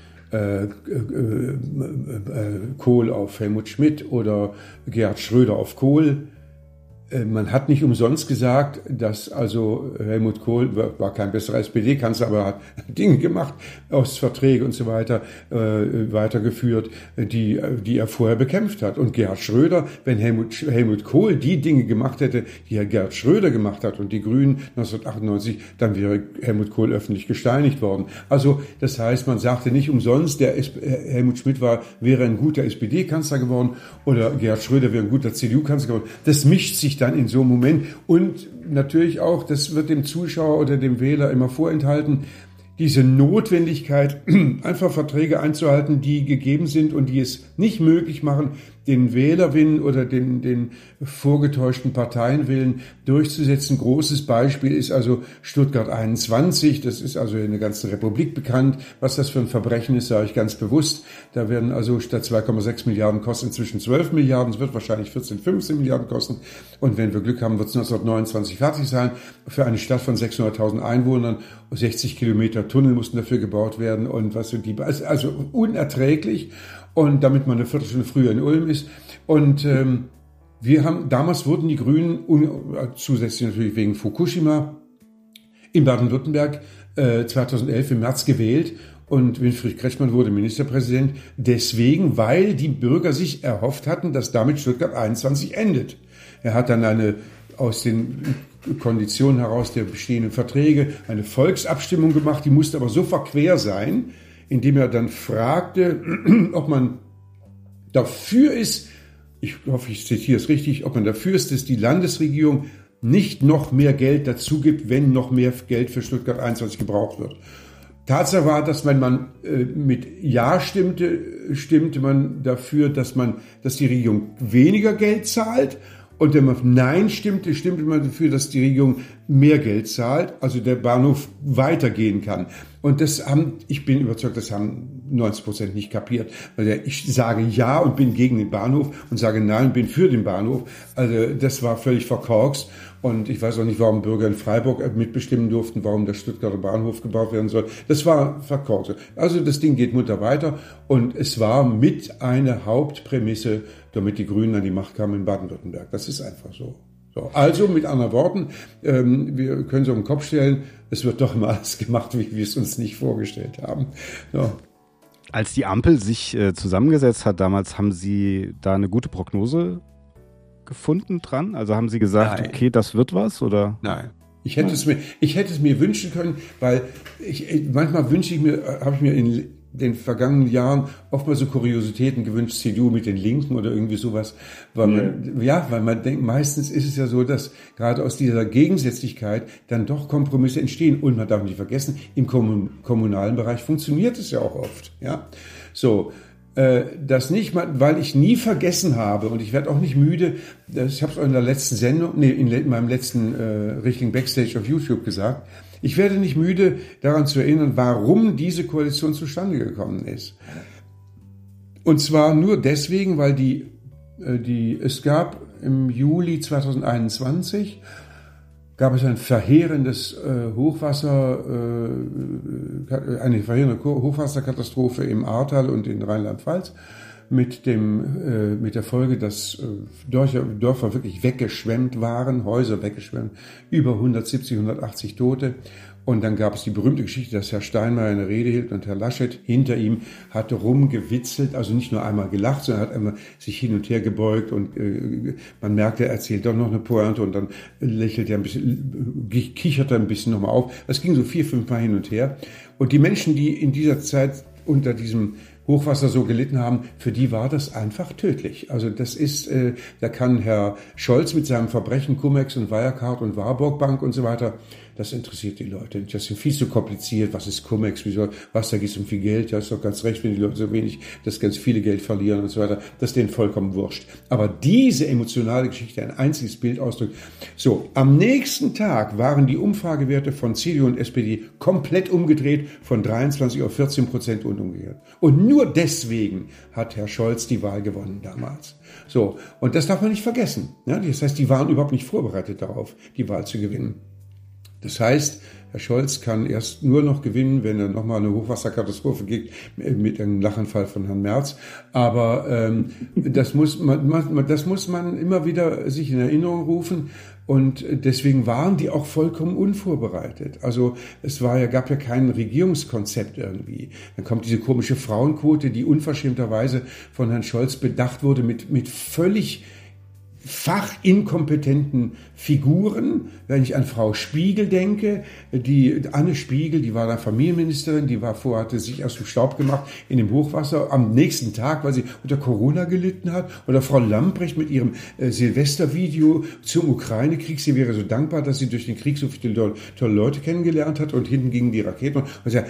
Kohl auf Helmut Schmidt oder Gerhard Schröder auf Kohl. Man hat nicht umsonst gesagt, dass also Helmut Kohl war kein besserer SPD-Kanzler, aber hat Dinge gemacht, Ostverträge und so weiter weitergeführt, die er vorher bekämpft hat. Und Gerhard Schröder, wenn Helmut Kohl die Dinge gemacht hätte, die Herr Gerhard Schröder gemacht hat und die Grünen 1998, dann wäre Helmut Kohl öffentlich gesteinigt worden. Also das heißt, man sagte nicht umsonst, Helmut Schmidt wäre ein guter SPD-Kanzler geworden oder Gerhard Schröder wäre ein guter CDU-Kanzler geworden. Das mischt sich dann in so einem Moment und natürlich auch, das wird dem Zuschauer oder dem Wähler immer vorenthalten, diese Notwendigkeit, einfach Verträge einzuhalten, die gegeben sind und die es nicht möglich machen, den Wählerwillen oder den vorgetäuschten Parteienwillen durchzusetzen. Großes Beispiel ist also Stuttgart 21. Das ist also in der ganzen Republik bekannt. Was das für ein Verbrechen ist, sage ich ganz bewusst. Da werden also statt 2,6 Milliarden kosten inzwischen 12 Milliarden. Es wird wahrscheinlich 14, 15 Milliarden kosten. Und wenn wir Glück haben, wird es 1929 fertig sein. Für eine Stadt von 600.000 Einwohnern. 60 Kilometer Tunnel mussten dafür gebaut werden. Und was sind die? Also unerträglich. Und damit man eine Viertelstunde früher in Ulm ist. Und damals wurden die Grünen, zusätzlich natürlich wegen Fukushima, in Baden-Württemberg 2011 im März gewählt. Und Winfried Kretschmann wurde Ministerpräsident. Deswegen, weil die Bürger sich erhofft hatten, dass damit Stuttgart 21 endet. Er hat dann aus den Konditionen heraus der bestehenden Verträge eine Volksabstimmung gemacht. Die musste aber so verquer sein, indem er dann fragte, ob man dafür ist, ich hoffe, ich zitiere es richtig, ob man dafür ist, dass die Landesregierung nicht noch mehr Geld dazu gibt, wenn noch mehr Geld für Stuttgart 21 gebraucht wird. Tatsache war, dass wenn man mit Ja stimmte man dafür, dass die Regierung weniger Geld zahlt. Und wenn man Nein stimmte man dafür, dass die Regierung mehr Geld zahlt, also der Bahnhof weitergehen kann. Und ich bin überzeugt, das haben 90% nicht kapiert. Weil ich sage ja und bin gegen den Bahnhof und sage nein und bin für den Bahnhof. Also das war völlig verkorkst. Und ich weiß auch nicht, warum Bürger in Freiburg mitbestimmen durften, warum der Stuttgarter Bahnhof gebaut werden soll. Das war verkorkst. Also das Ding geht munter weiter. Und es war mit eine Hauptprämisse, damit die Grünen an die Macht kamen in Baden-Württemberg. Das ist einfach so. So, also mit anderen Worten, wir können so im Kopf stellen, es wird doch immer alles gemacht, wie wir es uns nicht vorgestellt haben. Ja. Als die Ampel sich zusammengesetzt hat damals, haben Sie da eine gute Prognose gefunden dran? Also haben Sie gesagt, Nein. Okay, das wird was, oder? Nein. Ich hätte es mir wünschen können, weil manchmal habe ich mir in den vergangenen Jahren oftmals so Kuriositäten gewünscht, CDU mit den Linken oder irgendwie sowas. Weil man denkt, meistens ist es ja so, dass gerade aus dieser Gegensätzlichkeit dann doch Kompromisse entstehen. Und man darf nicht vergessen, im kommunalen Bereich funktioniert es ja auch oft. Ja, so. Das nicht, weil ich nie vergessen habe und ich werde auch nicht müde, ich habe es auch in der letzten Sendung, in meinem letzten richtigen Backstage auf YouTube gesagt, ich werde nicht müde, daran zu erinnern, warum diese Koalition zustande gekommen ist. Und zwar nur deswegen, weil es gab im Juli 2021 gab es ein verheerendes eine verheerende Hochwasserkatastrophe im Ahrtal und in Rheinland-Pfalz mit der Folge, dass Dörfer wirklich weggeschwemmt waren, Häuser weggeschwemmt, über 170, 180 Tote. Und dann gab es die berühmte Geschichte, dass Herr Steinmeier eine Rede hielt und Herr Laschet hinter ihm hatte rumgewitzelt, also nicht nur einmal gelacht, sondern hat einmal sich hin und her gebeugt und man merkte, er erzählt doch noch eine Pointe und dann lächelt er ein bisschen, kichert er ein bisschen nochmal auf. Das ging so 4-5 Mal hin und her. Und die Menschen, die in dieser Zeit unter diesem Hochwasser so gelitten haben, für die war das einfach tödlich. Also das ist, da kann Herr Scholz mit seinem Verbrechen Cum-Ex und Wirecard und Warburg Bank und so weiter, das interessiert die Leute nicht. Das ist viel zu kompliziert. Was ist Cum-Ex? Da geht es um viel Geld. Ja, ist doch ganz recht, wenn die Leute so wenig, das ganz viele Geld verlieren und so weiter. Das ist denen vollkommen wurscht. Aber diese emotionale Geschichte, ein einziges Bild ausdrückt. So, am nächsten Tag waren die Umfragewerte von CDU und SPD komplett umgedreht, von 23 auf 14% und umgekehrt. Und nur deswegen hat Herr Scholz die Wahl gewonnen damals. So, und das darf man nicht vergessen. Ja, das heißt, die waren überhaupt nicht vorbereitet darauf, die Wahl zu gewinnen. Das heißt, Herr Scholz kann erst nur noch gewinnen, wenn er nochmal eine Hochwasserkatastrophe gibt mit einem Lachanfall von Herrn Merz. Aber das muss man immer wieder sich in Erinnerung rufen. Und deswegen waren die auch vollkommen unvorbereitet. Also gab ja kein Regierungskonzept irgendwie. Dann kommt diese komische Frauenquote, die unverschämterweise von Herrn Scholz bedacht wurde mit völlig fachinkompetenten Figuren. Wenn ich an Frau Spiegel denke, Anne Spiegel, die war da Familienministerin, hatte sich aus dem Staub gemacht in dem Hochwasser am nächsten Tag, weil sie unter Corona gelitten hat. Oder Frau Lambrecht mit ihrem Silvestervideo zum Ukraine-Krieg. Sie wäre so dankbar, dass sie durch den Krieg so viele tolle Leute kennengelernt hat und hinten gingen die Raketen. Und ja,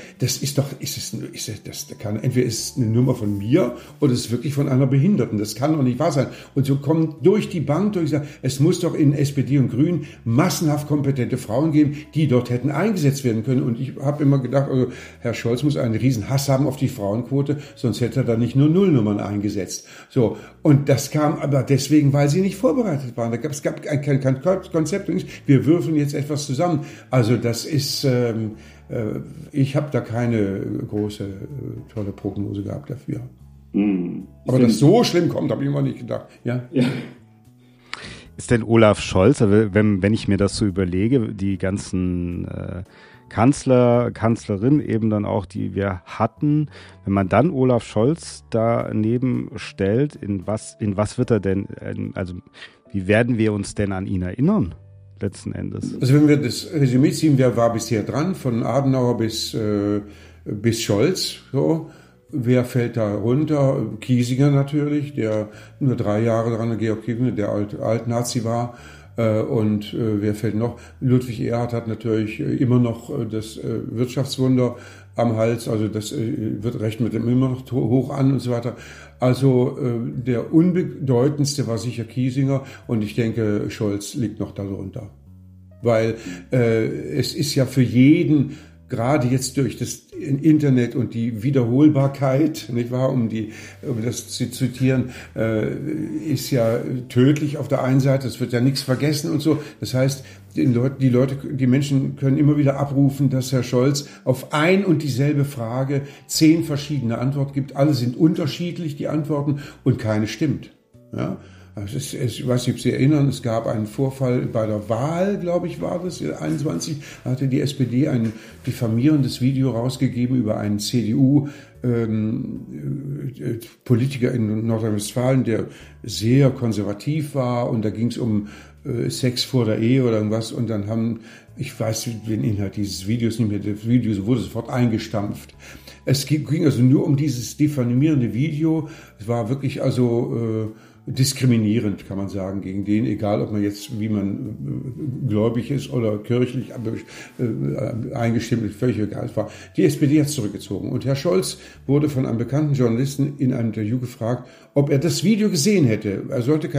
entweder ist es eine Nummer von mir oder es ist wirklich von einer Behinderten. Das kann doch nicht wahr sein. Und so kommen durch die Bank es muss doch in SPD und Grünen massenhaft kompetente Frauen geben, die dort hätten eingesetzt werden können. Und ich habe immer gedacht, also Herr Scholz muss einen riesen Hass haben auf die Frauenquote, sonst hätte er da nicht nur Nullnummern eingesetzt. So, und das kam aber deswegen, weil sie nicht vorbereitet waren. Es gab kein Konzept. Wir würfeln jetzt etwas zusammen. Also das ist, ich habe da keine große, tolle Prognose gehabt dafür. Aber dass so schlimm kommt, habe ich immer nicht gedacht. Ja. Ist denn Olaf Scholz, wenn ich mir das so überlege, die ganzen Kanzlerin eben dann auch, die wir hatten, wenn man dann Olaf Scholz daneben stellt, in was wird er denn, also wie werden wir uns denn an ihn erinnern, letzten Endes? Also wenn wir das Resümee ziehen, wer war bisher dran, von Adenauer bis Scholz, so. Wer fällt da runter? Kiesinger natürlich, der nur 3 Jahre dran, Georg Kiesinger, der Alt-Nazi war. Und wer fällt noch? Ludwig Erhard hat natürlich immer noch das Wirtschaftswunder am Hals. Also das rechnet mit ihm immer noch hoch an und so weiter. Also der unbedeutendste war sicher Kiesinger. Und ich denke, Scholz liegt noch darunter. Weil es ist ja für jeden gerade jetzt durch das Internet und die Wiederholbarkeit, nicht wahr, um das zu zitieren, ist ja tödlich auf der einen Seite, es wird ja nichts vergessen und so. Das heißt, die Menschen können immer wieder abrufen, dass Herr Scholz auf ein und dieselbe Frage 10 verschiedene Antworten gibt. Alle sind unterschiedlich, die Antworten, und keine stimmt. Ja? Ich weiß nicht, ob Sie erinnern, es gab einen Vorfall bei der Wahl, glaube ich, war das, 21, da hatte die SPD ein diffamierendes Video rausgegeben über einen CDU-Politiker in Nordrhein-Westfalen, der sehr konservativ war, und da ging es um Sex vor der Ehe oder irgendwas, und dann ich weiß den Inhalt dieses Videos nicht mehr, das Video wurde sofort eingestampft. Es ging also nur um dieses diffamierende Video, es war wirklich diskriminierend, kann man sagen, gegen den, egal ob man jetzt, wie man gläubig ist oder kirchlich eingestimmt ist, völlig egal. Die SPD hat es zurückgezogen. Und Herr Scholz wurde von einem bekannten Journalisten in einem Interview gefragt, ob er das Video gesehen hätte. Er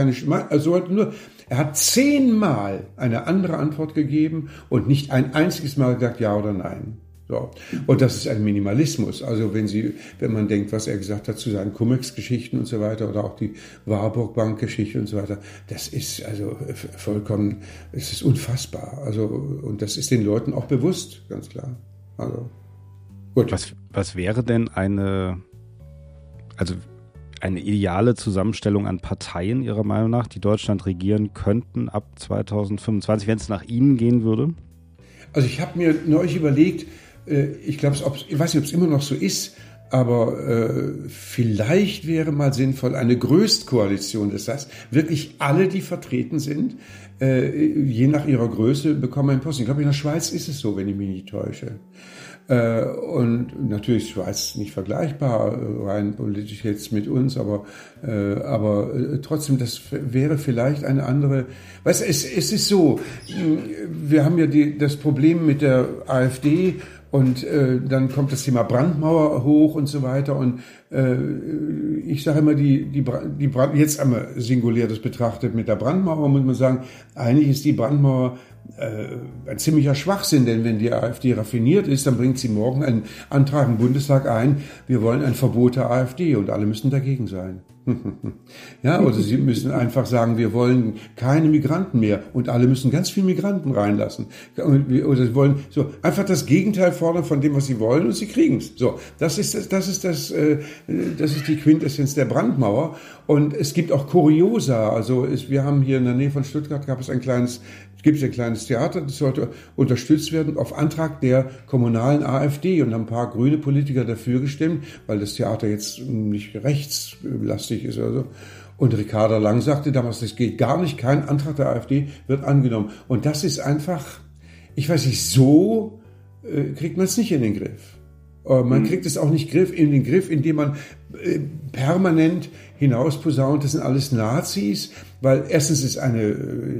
hat 10-mal eine andere Antwort gegeben und nicht ein einziges Mal gesagt ja oder nein. So. Und das ist ein Minimalismus. Also wenn man denkt, was er gesagt hat zu seinen Cum-Ex-Geschichten und so weiter oder auch die Warburg-Bank-Geschichte und so weiter, das ist also vollkommen, es ist unfassbar. Also, und das ist den Leuten auch bewusst, ganz klar. Also, gut. Was wäre denn eine ideale Zusammenstellung an Parteien Ihrer Meinung nach, die Deutschland regieren könnten ab 2025, wenn es nach Ihnen gehen würde? Also ich habe mir neulich überlegt, ich weiß nicht, ob es immer noch so ist, aber vielleicht wäre mal sinnvoll eine Größtkoalition. Das heißt, wirklich alle, die vertreten sind, je nach ihrer Größe, bekommen einen Posten. Ich glaube, in der Schweiz ist es so, wenn ich mich nicht täusche. Und natürlich Schweiz nicht vergleichbar, rein politisch jetzt mit uns, aber trotzdem, das wäre vielleicht eine andere, weißt du, es ist so, wir haben ja das Problem mit der AfD, und dann kommt das Thema Brandmauer hoch und so weiter, und ich sage immer, jetzt einmal singulär das betrachtet mit der Brandmauer, muss man sagen, eigentlich ist die Brandmauer ein ziemlicher Schwachsinn, denn wenn die AfD raffiniert ist, dann bringt sie morgen einen Antrag im Bundestag ein, wir wollen ein Verbot der AfD, und alle müssen dagegen sein. Ja, oder sie müssen einfach sagen, wir wollen keine Migranten mehr, und alle müssen ganz viele Migranten reinlassen. Oder sie wollen so einfach das Gegenteil fordern von dem, was sie wollen, und sie kriegen es. So, das ist die Quintessenz der Brandmauer. Und es gibt auch Kuriosa. Also wir haben hier in der Nähe von Stuttgart gibt es ein kleines Theater, das sollte unterstützt werden auf Antrag der kommunalen AfD, und haben ein paar grüne Politiker dafür gestimmt, weil das Theater jetzt nicht rechtslastig ist oder so. Und Ricarda Lang sagte damals, das geht gar nicht, kein Antrag der AfD wird angenommen. Und das ist einfach, ich weiß nicht, so kriegt man es nicht in den Griff. Man kriegt es auch nicht in den Griff, indem man permanent hinausposaunt, das sind alles Nazis, weil erstens ist eine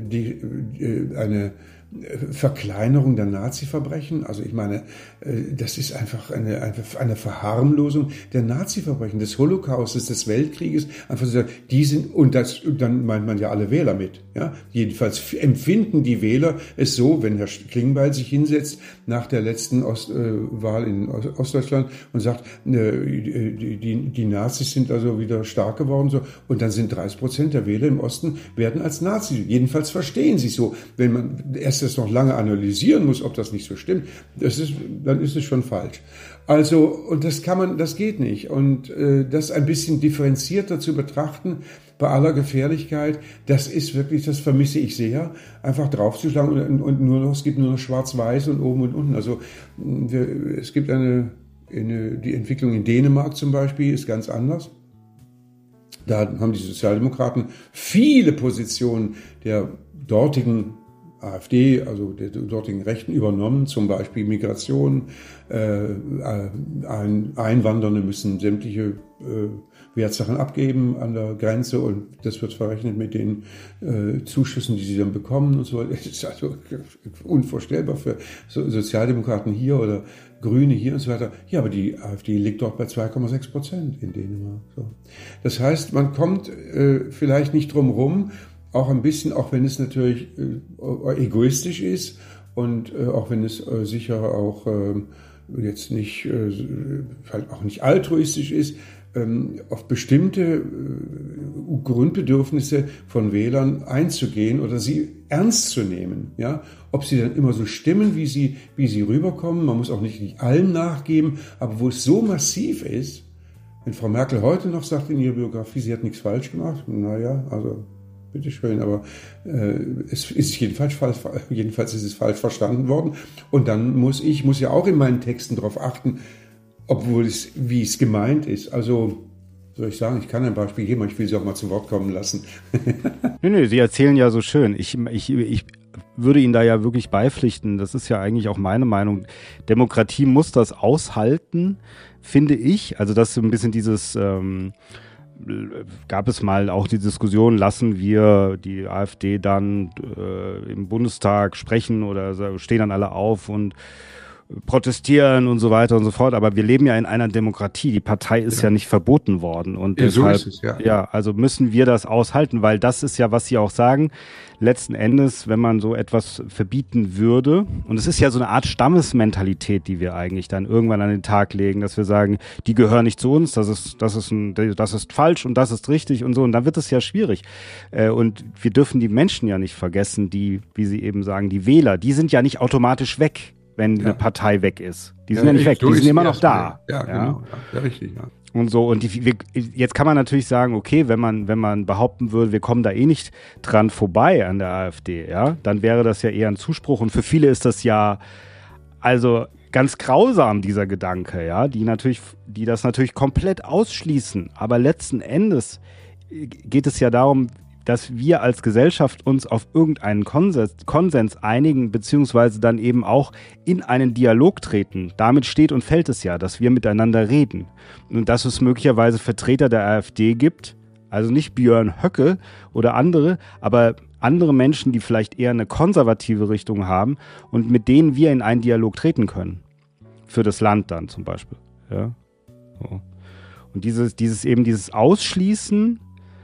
Verkleinerung der Nazi-Verbrechen. Also ich meine, das ist einfach eine Verharmlosung der Nazi-Verbrechen, des Holocaustes, des Weltkrieges. Einfach so sagen, dann meint man ja alle Wähler mit. Ja? Jedenfalls empfinden die Wähler es so, wenn Herr Klingbeil sich hinsetzt nach der letzten Wahl in Ostdeutschland und sagt, die Nazis sind also wieder stark geworden, so, und dann sind 30% der Wähler im Osten werden als Nazis. Jedenfalls verstehen sie es so. Wenn man erst das noch lange analysieren muss, ob das nicht so stimmt, dann ist es schon falsch. Also, und das geht nicht. Und das ein bisschen differenzierter zu betrachten, bei aller Gefährlichkeit, das vermisse ich sehr, einfach draufzuschlagen und es gibt nur noch schwarz-weiß und oben und unten. Also es gibt die Entwicklung in Dänemark zum Beispiel ist ganz anders. Da haben die Sozialdemokraten viele Positionen der dortigen AfD, also der dortigen Rechten übernommen, zum Beispiel Migration, Einwandernde müssen sämtliche Wertsachen abgeben an der Grenze, und das wird verrechnet mit den Zuschüssen, die sie dann bekommen und so. Das ist also unvorstellbar für Sozialdemokraten hier oder Grüne hier und so weiter. Ja, aber die AfD liegt dort bei 2,6% in Dänemark. So. Das heißt, man kommt vielleicht nicht drum rum, auch ein bisschen, auch wenn es natürlich egoistisch ist Und auch wenn es sicher auch jetzt nicht, halt auch nicht altruistisch ist, auf bestimmte Grundbedürfnisse von Wählern einzugehen oder sie ernst zu nehmen. Ja? Ob sie dann immer so stimmen, wie sie rüberkommen, man muss auch nicht allem nachgeben, aber wo es so massiv ist, wenn Frau Merkel heute noch sagt in ihrer Biografie, sie hat nichts falsch gemacht, naja, also bitteschön, aber es ist jedenfalls ist es falsch verstanden worden. Und dann muss ja auch in meinen Texten darauf achten, wie es gemeint ist. Also, soll ich sagen, ich kann ein Beispiel geben, aber ich will Sie auch mal zu Wort kommen lassen. Nee, Sie erzählen ja so schön. Ich würde Ihnen da ja wirklich beipflichten. Das ist ja eigentlich auch meine Meinung. Demokratie muss das aushalten, finde ich. Also das ist ein bisschen dieses, gab es mal auch die Diskussion, lassen wir die AfD dann im Bundestag sprechen oder stehen dann alle auf und protestieren und so weiter und so fort, aber wir leben ja in einer Demokratie. Die Partei ist ja nicht verboten worden und deshalb, so ist es, also müssen wir das aushalten, weil das ist ja, was Sie auch sagen, letzten Endes, wenn man so etwas verbieten würde, und es ist ja so eine Art Stammesmentalität, die wir eigentlich dann irgendwann an den Tag legen, dass wir sagen, die gehören nicht zu uns, das ist falsch und das ist richtig und so, und dann wird es ja schwierig. Und wir dürfen die Menschen ja nicht vergessen, die, wie Sie eben sagen, die Wähler, die sind ja nicht automatisch weg, wenn eine Partei weg ist. Die sind ja nicht weg, die sind immer noch da. Ja, genau. Ja, richtig, ja. Und so, und jetzt kann man natürlich sagen, okay, wenn man behaupten würde, wir kommen da eh nicht dran vorbei an der AfD, ja, dann wäre das ja eher ein Zuspruch. Und für viele ist das ja also ganz grausam, dieser Gedanke, ja, die das natürlich komplett ausschließen. Aber letzten Endes geht es ja darum, dass wir als Gesellschaft uns auf irgendeinen Konsens einigen, beziehungsweise dann eben auch in einen Dialog treten. Damit steht und fällt es ja, dass wir miteinander reden. Und dass es möglicherweise Vertreter der AfD gibt, also nicht Björn Höcke oder andere, aber andere Menschen, die vielleicht eher eine konservative Richtung haben und mit denen wir in einen Dialog treten können. Für das Land dann zum Beispiel. Ja? So. Und dieses Ausschließen.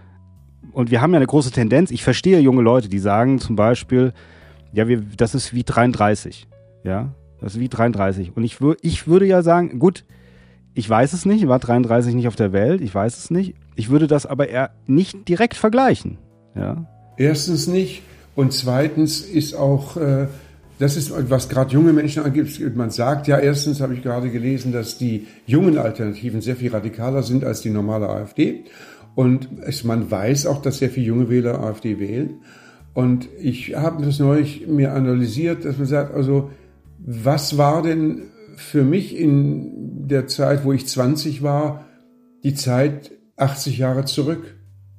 Und wir haben ja eine große Tendenz, ich verstehe junge Leute, die sagen zum Beispiel, ja, das ist wie 33, ja, das ist wie 33. Und ich würde ja sagen, gut, ich weiß es nicht, ich war 33 nicht auf der Welt, ich weiß es nicht, ich würde das aber eher nicht direkt vergleichen, ja. Erstens nicht und zweitens ist auch, das ist, was gerade junge Menschen angeht, man sagt ja erstens, habe ich gerade gelesen, dass die jungen Alternativen sehr viel radikaler sind als die normale AfD. Und man weiß auch, dass sehr viele junge Wähler AfD wählen. Und ich habe das neulich mir analysiert, dass man sagt, also was war denn für mich in der Zeit, wo ich 20 war, die Zeit 80 Jahre zurück?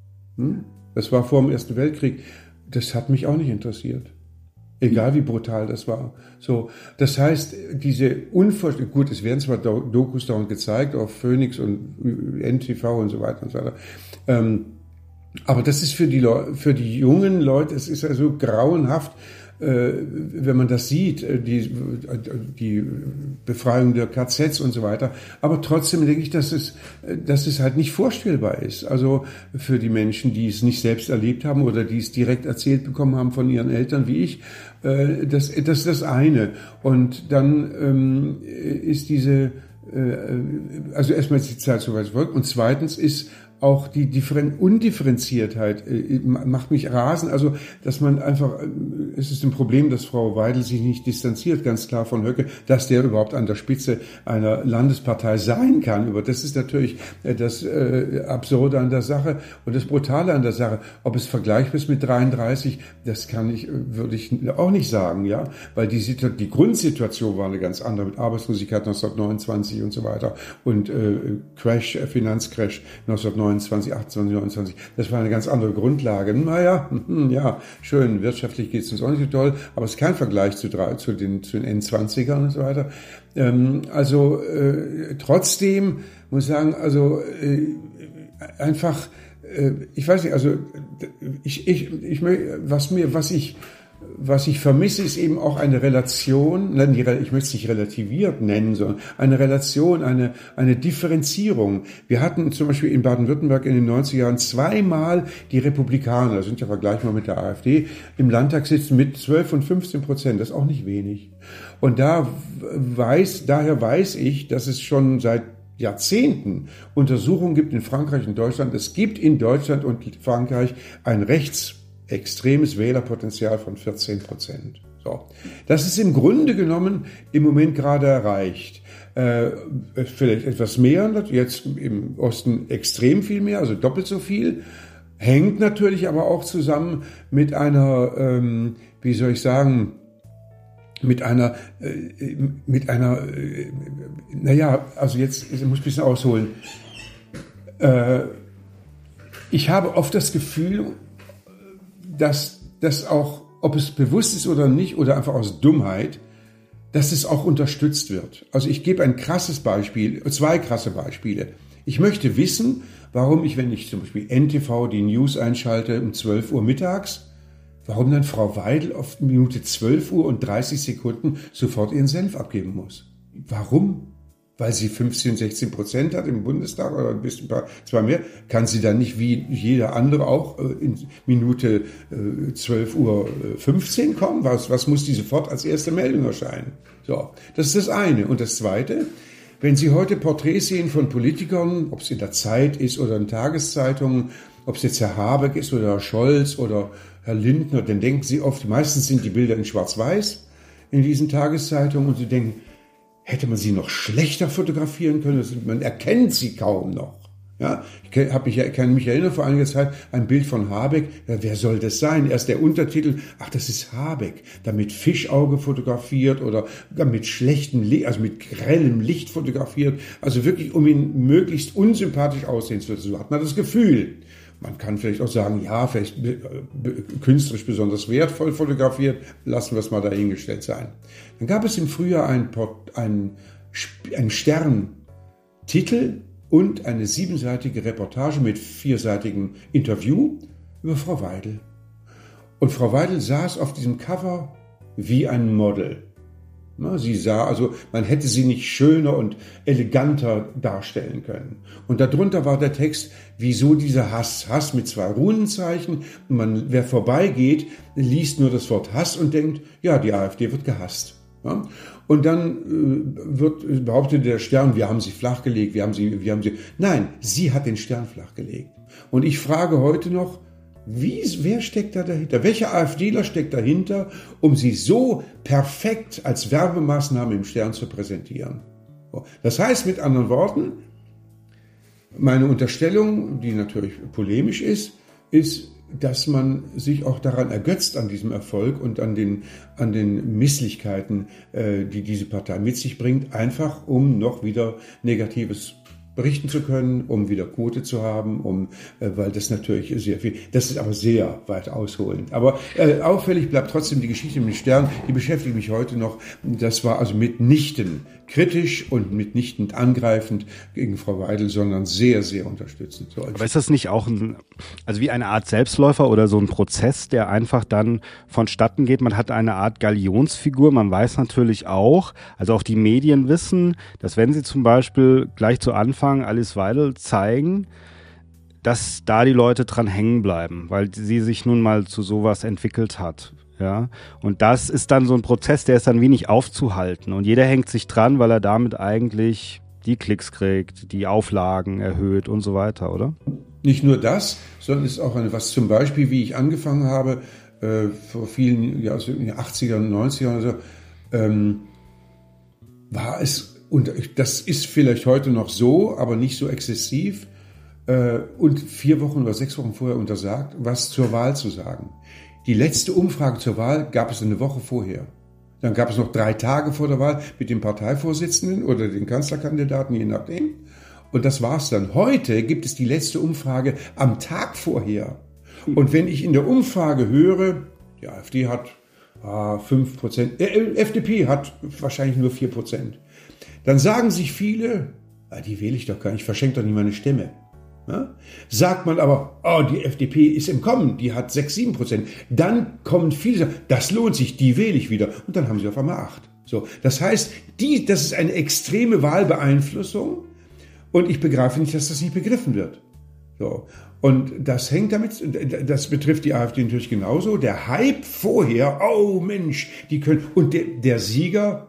Das war vor dem Ersten Weltkrieg. Das hat mich auch nicht interessiert. Egal wie brutal das war. So, das heißt, diese Unvorstellung, gut, es werden zwar Dokus dauernd gezeigt, auf Phoenix und NTV und so weiter und so weiter. Aber das ist für die jungen Leute, es ist ja so grauenhaft, wenn man das sieht, die Befreiung der KZs und so weiter. Aber trotzdem denke ich, dass es halt nicht vorstellbar ist. Also für die Menschen, die es nicht selbst erlebt haben oder die es direkt erzählt bekommen haben von ihren Eltern wie ich, das ist das eine. Und dann ist also erstmal ist die Zeit so weit zurück und zweitens ist auch die Undifferenziertheit macht mich rasend. Also, dass man einfach, es ist ein Problem, dass Frau Weidel sich nicht distanziert, ganz klar von Höcke, dass der überhaupt an der Spitze einer Landespartei sein kann. Aber das ist natürlich das Absurde an der Sache und das Brutale an der Sache. Ob es vergleichbar ist mit 33, das würde ich auch nicht sagen, ja, weil die Grundsituation war eine ganz andere mit Arbeitslosigkeit 1929 und so weiter und Finanzcrash 1929. 28, 29, das war eine ganz andere Grundlage. Naja, ja, schön, wirtschaftlich geht es uns auch nicht so toll, aber es ist kein Vergleich zu den N20ern und so weiter. Trotzdem muss ich sagen, also einfach, ich weiß nicht, also was ich was ich vermisse, ist eben auch eine Relation, ich möchte es nicht relativiert nennen, sondern eine Relation, eine Differenzierung. Wir hatten zum Beispiel in Baden-Württemberg in den 90er Jahren zweimal die Republikaner, das sind ja vergleichbar mit der AfD, im Landtag sitzen mit 12 und 15%, das ist auch nicht wenig. Und daher weiß ich, dass es schon seit Jahrzehnten Untersuchungen gibt in Frankreich und Deutschland. Es gibt in Deutschland und Frankreich ein rechtsextremes Wählerpotenzial von 14%. So. Das ist im Grunde genommen im Moment gerade erreicht. Vielleicht etwas mehr, jetzt im Osten extrem viel mehr, also doppelt so viel. Hängt natürlich aber auch zusammen mit einer, also jetzt muss ich ein bisschen ausholen. Ich habe oft das Gefühl, dass das auch, ob es bewusst ist oder nicht, oder einfach aus Dummheit, dass es auch unterstützt wird. Also ich gebe ein krasses Beispiel, zwei krasse Beispiele. Ich möchte wissen, warum wenn ich zum Beispiel NTV die News einschalte um 12 Uhr mittags, warum dann Frau Weidel auf Minute 12 Uhr und 30 Sekunden sofort ihren Senf abgeben muss. Warum? Weil sie 15-16% hat im Bundestag oder ein bisschen zwei mehr, kann sie dann nicht wie jeder andere auch in Minute 12 Uhr 15 kommen? Was muss die sofort als erste Meldung erscheinen? So, das ist das eine. Und das zweite, wenn Sie heute Porträts sehen von Politikern, ob es in der Zeit ist oder in Tageszeitungen, ob es jetzt Herr Habeck ist oder Herr Scholz oder Herr Lindner, dann denken Sie oft, meistens sind die Bilder in Schwarz-Weiß in diesen Tageszeitungen und Sie denken, hätte man sie noch schlechter fotografieren können? Man erkennt sie kaum noch. Ja, ich kann mich erinnern, vor einiger Zeit ein Bild von Habeck. Ja, wer soll das sein? Erst der Untertitel, ach, das ist Habeck. Da mit Fischauge fotografiert oder mit schlechtem Licht, also mit grellem Licht fotografiert. Also wirklich, um ihn möglichst unsympathisch aussehen zu lassen. So hat man das Gefühl. Man kann vielleicht auch sagen, ja, vielleicht künstlerisch besonders wertvoll fotografiert, lassen wir es mal dahingestellt sein. Dann gab es im Frühjahr einen Stern-Titel und eine 7-seitige Reportage mit 4-seitigem Interview über Frau Weidel. Und Frau Weidel saß auf diesem Cover wie ein Model. Sie sah, also man hätte sie nicht schöner und eleganter darstellen können. Und darunter war der Text, wieso dieser Hass mit 2 Runenzeichen. Und wer vorbeigeht, liest nur das Wort Hass und denkt, ja, die AfD wird gehasst. Ja? Und dann behauptet der Stern, wir haben sie flachgelegt, wir haben sie. Nein, sie hat den Stern flachgelegt. Und ich frage heute noch, wer steckt da dahinter? Welcher AfDler steckt dahinter, um sie so perfekt als Werbemaßnahme im Stern zu präsentieren? Das heißt mit anderen Worten, meine Unterstellung, die natürlich polemisch ist, dass man sich auch daran ergötzt, an diesem Erfolg und an den Misslichkeiten, die diese Partei mit sich bringt, einfach um noch wieder Negatives berichten zu können, um wieder Quote zu haben, weil das natürlich sehr viel, das ist aber sehr weit ausholend. Aber auffällig bleibt trotzdem die Geschichte mit dem Stern, die beschäftigt mich heute noch. Das war also mitnichten kritisch und mitnichten angreifend gegen Frau Weidel, sondern sehr, sehr unterstützend. So, aber ist das nicht auch also wie eine Art Selbstläufer oder so ein Prozess, der einfach dann vonstatten geht? Man hat eine Art Galionsfigur, man weiß natürlich auch, also auch die Medien wissen, dass wenn sie zum Beispiel gleich zu Anfang Alice Weidel zeigen, dass da die Leute dran hängen bleiben, weil sie sich nun mal zu sowas entwickelt hat. Ja, und das ist dann so ein Prozess, der ist dann wenig aufzuhalten und jeder hängt sich dran, weil er damit eigentlich die Klicks kriegt, die Auflagen erhöht und so weiter, oder? Nicht nur das, sondern es ist auch was zum Beispiel, wie ich angefangen habe, vor vielen Jahren, also in den 80ern, 90ern oder so, war es, und das ist vielleicht heute noch so, aber nicht so exzessiv, und 4 Wochen oder 6 Wochen vorher untersagt, was zur Wahl zu sagen. Die letzte Umfrage zur Wahl gab es eine Woche vorher. Dann gab es noch 3 Tage vor der Wahl mit dem Parteivorsitzenden oder den Kanzlerkandidaten, je nachdem. Und das war's dann. Heute gibt es die letzte Umfrage am Tag vorher. Und wenn ich in der Umfrage höre, die AfD hat 5%, FDP hat wahrscheinlich nur 4%, dann sagen sich viele, die wähle ich doch gar nicht, ich verschenke doch nicht meine Stimme. Ja? Sagt man aber, oh, die FDP ist im Kommen, die hat 6-7%. Dann kommen viele, das lohnt sich, die wähle ich wieder. Und dann haben sie auf einmal 8. So, das heißt, das ist eine extreme Wahlbeeinflussung und ich begreife nicht, dass das nicht begriffen wird. So. Und das hängt damit, das betrifft die AfD natürlich genauso. Der Hype vorher, oh Mensch, die können, und der Sieger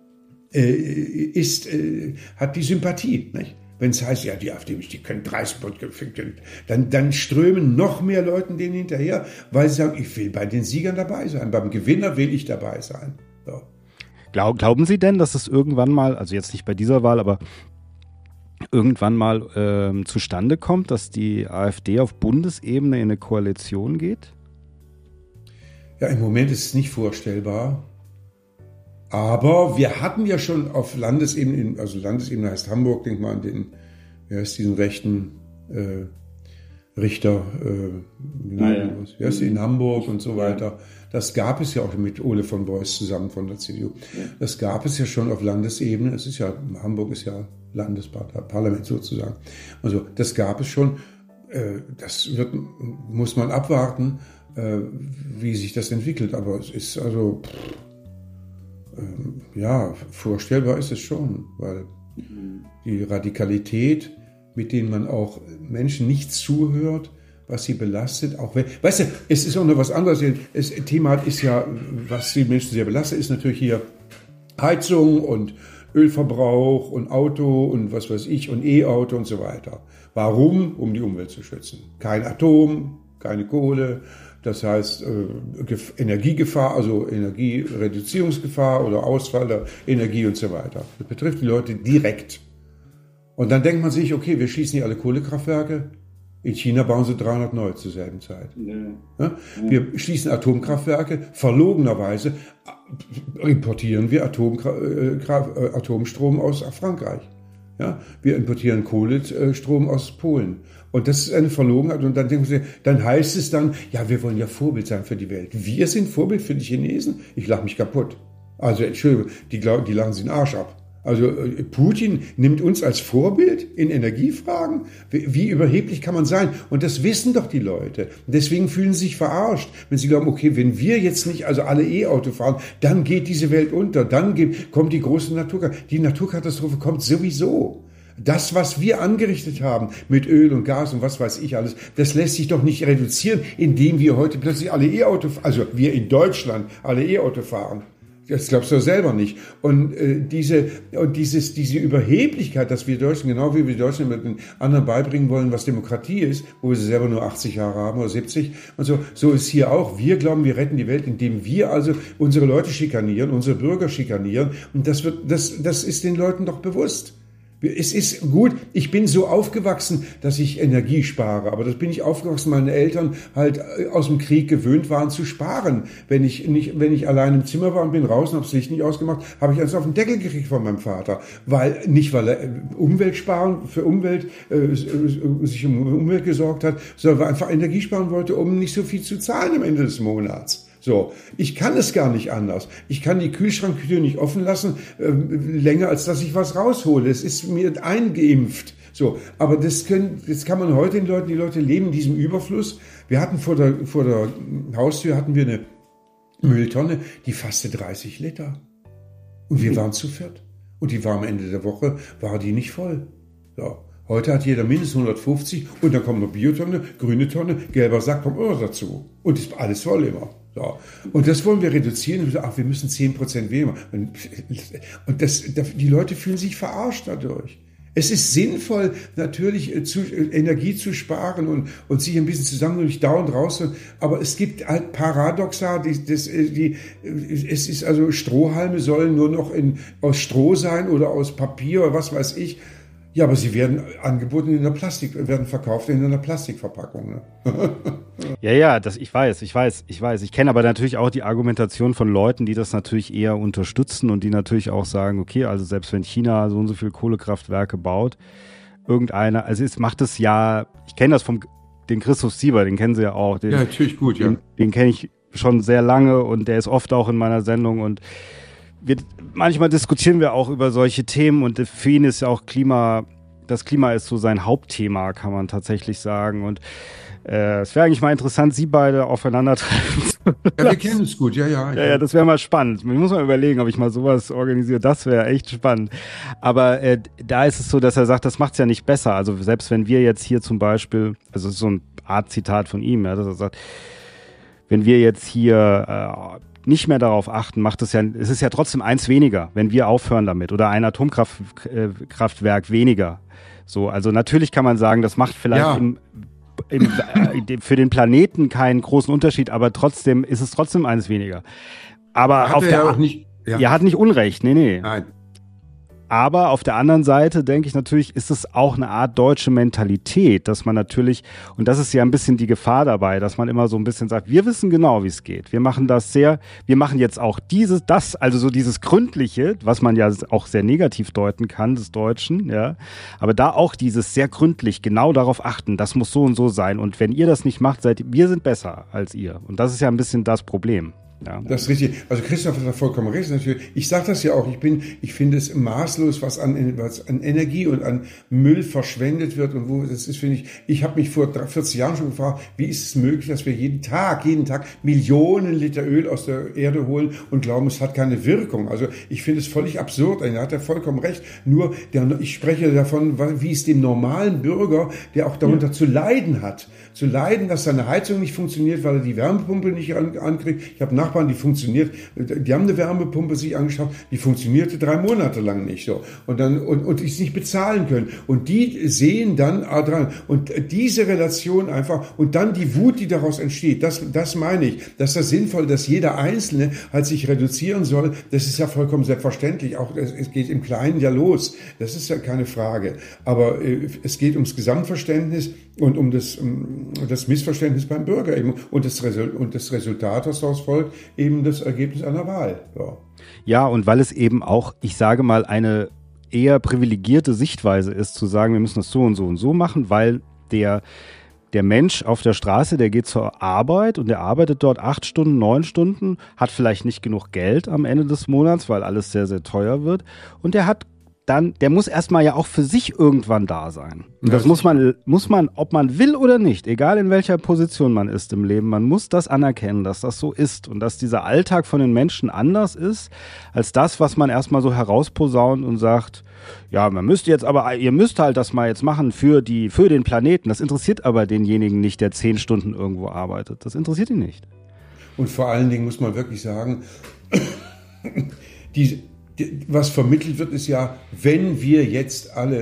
hat die Sympathie, nicht? Wenn es heißt, ja, die AfD, die können 30%, dann strömen noch mehr Leute denen hinterher, weil sie sagen, ich will bei den Siegern dabei sein, beim Gewinner will ich dabei sein. So. Glauben Sie denn, dass es irgendwann mal, also jetzt nicht bei dieser Wahl, aber irgendwann mal zustande kommt, dass die AfD auf Bundesebene in eine Koalition geht? Ja, im Moment ist es nicht vorstellbar. Aber wir hatten ja schon auf Landesebene, also Landesebene heißt Hamburg, denk mal an diesen rechten Richter, wie heißt die, in Hamburg und so weiter. Das gab es ja auch mit Ole von Beuys zusammen von der CDU. Das gab es ja schon auf Landesebene. Es ist ja, Hamburg ist ja Landesparlament sozusagen. Also das gab es schon. Das muss man abwarten, wie sich das entwickelt. Aber es ist also, ja, vorstellbar ist es schon, weil die Radikalität, mit denen man auch Menschen nicht zuhört, was sie belastet, auch wenn, weißt du, es ist auch noch was anderes. Das Thema ist ja, was die Menschen sehr belastet, ist natürlich hier Heizung und Ölverbrauch und Auto und was weiß ich und E-Auto und so weiter. Warum? Um die Umwelt zu schützen. Kein Atom, keine Kohle. Das heißt, Energiegefahr, also Energiereduzierungsgefahr oder Ausfall der Energie und so weiter. Das betrifft die Leute direkt. Und dann denkt man sich, okay, wir schließen hier alle Kohlekraftwerke. In China bauen sie 300 neu zur selben Zeit. Ja? Wir schließen Atomkraftwerke. Verlogenerweise importieren wir Atomstrom aus Frankreich. Ja? Wir importieren Kohlestrom aus Polen. Und das ist eine Verlogenheit. Und dann denken Sie, dann heißt es dann, ja, wir wollen ja Vorbild sein für die Welt. Wir sind Vorbild für die Chinesen? Ich lache mich kaputt. Also, Entschuldigung, die lachen sich den Arsch ab. Also Putin nimmt uns als Vorbild in Energiefragen? Wie überheblich kann man sein? Und das wissen doch die Leute. Deswegen fühlen sie sich verarscht, wenn sie glauben, okay, wenn wir jetzt nicht also alle E-Auto fahren, dann geht diese Welt unter, dann kommt die große Naturkatastrophe. Die Naturkatastrophe kommt sowieso. Das, was wir angerichtet haben mit Öl und Gas und was weiß ich alles, das lässt sich doch nicht reduzieren, indem wir heute plötzlich alle E-Auto, also wir in Deutschland alle E-Auto fahren. Das glaubst du doch selber nicht. Und diese Überheblichkeit, dass wir Deutschen, genau wie wir Deutschen mit den anderen beibringen wollen, was Demokratie ist, wo wir sie selber nur 80 Jahre haben oder 70 und so ist hier auch. Wir glauben, wir retten die Welt, indem wir also unsere Leute schikanieren, unsere Bürger schikanieren. Und das ist den Leuten doch bewusst. Es ist gut, ich bin so aufgewachsen, dass ich Energie spare, aber das bin ich aufgewachsen, meine Eltern halt aus dem Krieg gewöhnt waren zu sparen. Wenn ich allein im Zimmer war und bin raus und habe das Licht nicht ausgemacht, habe ich eins auf den Deckel gekriegt von meinem Vater. Weil er Umwelt sparen, für Umwelt, sich um Umwelt gesorgt hat, sondern weil er einfach Energie sparen wollte, um nicht so viel zu zahlen am Ende des Monats. So, ich kann es gar nicht anders. Ich kann die Kühlschranktür nicht offen lassen, länger als dass ich was raushole. Es ist mir eingeimpft. So, aber das kann man heute den Leuten, die Leute leben in diesem Überfluss. Wir hatten vor der Haustür hatten wir eine Mülltonne, die fasste 30 Liter. Und wir waren zu viert. Und die war am Ende der Woche, war die nicht voll. So. Heute hat jeder mindestens 150 und dann kommt noch Biotonne, grüne Tonne, gelber Sack kommt auch noch dazu. Und ist alles voll immer. So. Und das wollen wir reduzieren. Wir müssen 10% weniger machen. Und die Leute fühlen sich verarscht dadurch. Es ist sinnvoll, natürlich Energie zu sparen und sich ein bisschen zusammen und nicht dauernd raus. Aber es gibt halt Paradoxa. Es ist also, Strohhalme sollen nur noch aus Stroh sein oder aus Papier oder was weiß ich. Ja, aber sie werden angeboten werden verkauft in einer Plastikverpackung. Ne? Ja, ich weiß. Ich kenne aber natürlich auch die Argumentation von Leuten, die das natürlich eher unterstützen und die natürlich auch sagen, okay, also selbst wenn China so und so viele Kohlekraftwerke baut, also es macht es ja, ich kenne das den Christoph Sieber, den kennen Sie ja auch. Ja, natürlich gut, ja. Den kenne ich schon sehr lange und der ist oft auch in meiner Sendung und manchmal diskutieren wir auch über solche Themen und für ihn ist ja auch das Klima ist so sein Hauptthema, kann man tatsächlich sagen. Und es wäre eigentlich mal interessant, Sie beide aufeinandertreffen zu lassen. Ja, wir kennen es gut, ja. Ja, das wäre mal spannend. Ich muss mal überlegen, ob ich mal sowas organisiere. Das wäre echt spannend. Aber da ist es so, dass er sagt, das macht's ja nicht besser. Also selbst wenn wir jetzt hier zum Beispiel, also es ist so eine Art Zitat von ihm, ja, dass er sagt, wenn wir jetzt hier nicht mehr darauf achten, es ist ja trotzdem eins weniger, wenn wir aufhören damit oder ein Atomkraftwerk weniger. So, also natürlich kann man sagen, das macht vielleicht für den Planeten keinen großen Unterschied, aber trotzdem ist es trotzdem eines weniger. Aber er hat nicht Unrecht, nee. Nein. Aber auf der anderen Seite denke ich natürlich, ist es auch eine Art deutsche Mentalität, dass man natürlich, und das ist ja ein bisschen die Gefahr dabei, dass man immer so ein bisschen sagt, wir wissen genau, wie es geht. Wir machen jetzt auch also so dieses Gründliche, was man ja auch sehr negativ deuten kann, des Deutschen, ja. Aber da auch dieses sehr gründlich, genau darauf achten, das muss so und so sein. Und wenn ihr das nicht macht, wir sind besser als ihr. Und das ist ja ein bisschen das Problem. Ja. Das ist richtig. Also Christoph hat da vollkommen recht. Natürlich. Ich sage das ja auch. Ich finde es maßlos, was an Energie und an Müll verschwendet wird und wo das ist, finde ich habe mich vor 40 Jahren schon gefragt, wie ist es möglich, dass wir jeden Tag Millionen Liter Öl aus der Erde holen und glauben, es hat keine Wirkung. Also ich finde es völlig absurd. Da hat er vollkommen recht. Nur ich spreche davon, wie es dem normalen Bürger, der auch darunter zu leiden hat, dass seine Heizung nicht funktioniert, weil er die Wärmepumpe nicht ankriegt. Ich habe Nachbarn, die funktioniert, die haben eine Wärmepumpe sich angeschaut, die funktionierte 3 Monate lang nicht so. Und die es nicht bezahlen können. Und die sehen dann dran. Und diese Relation einfach, und dann die Wut, die daraus entsteht, das meine ich, dass das sinnvoll, dass jeder Einzelne halt sich reduzieren soll, das ist ja vollkommen selbstverständlich. Auch es geht im Kleinen ja los. Das ist ja keine Frage. Aber es geht ums Gesamtverständnis und um das Missverständnis beim Bürger eben und das Resultat, das daraus folgt, eben das Ergebnis einer Wahl. Ja, und weil es eben auch, ich sage mal, eine eher privilegierte Sichtweise ist, zu sagen, wir müssen das so und so und so machen, weil der Mensch auf der Straße, der geht zur Arbeit und der arbeitet dort 8 Stunden, 9 Stunden, hat vielleicht nicht genug Geld am Ende des Monats, weil alles sehr, sehr teuer wird und der muss erstmal ja auch für sich irgendwann da sein. Und das muss man, ob man will oder nicht, egal in welcher Position man ist im Leben, man muss das anerkennen, dass das so ist und dass dieser Alltag von den Menschen anders ist, als das, was man erstmal so herausposaunt und sagt, ja, ihr müsst halt das mal jetzt machen für den Planeten. Das interessiert aber denjenigen nicht, der 10 Stunden irgendwo arbeitet. Das interessiert ihn nicht. Und vor allen Dingen muss man wirklich sagen, was vermittelt wird, ist ja, wenn wir jetzt alle,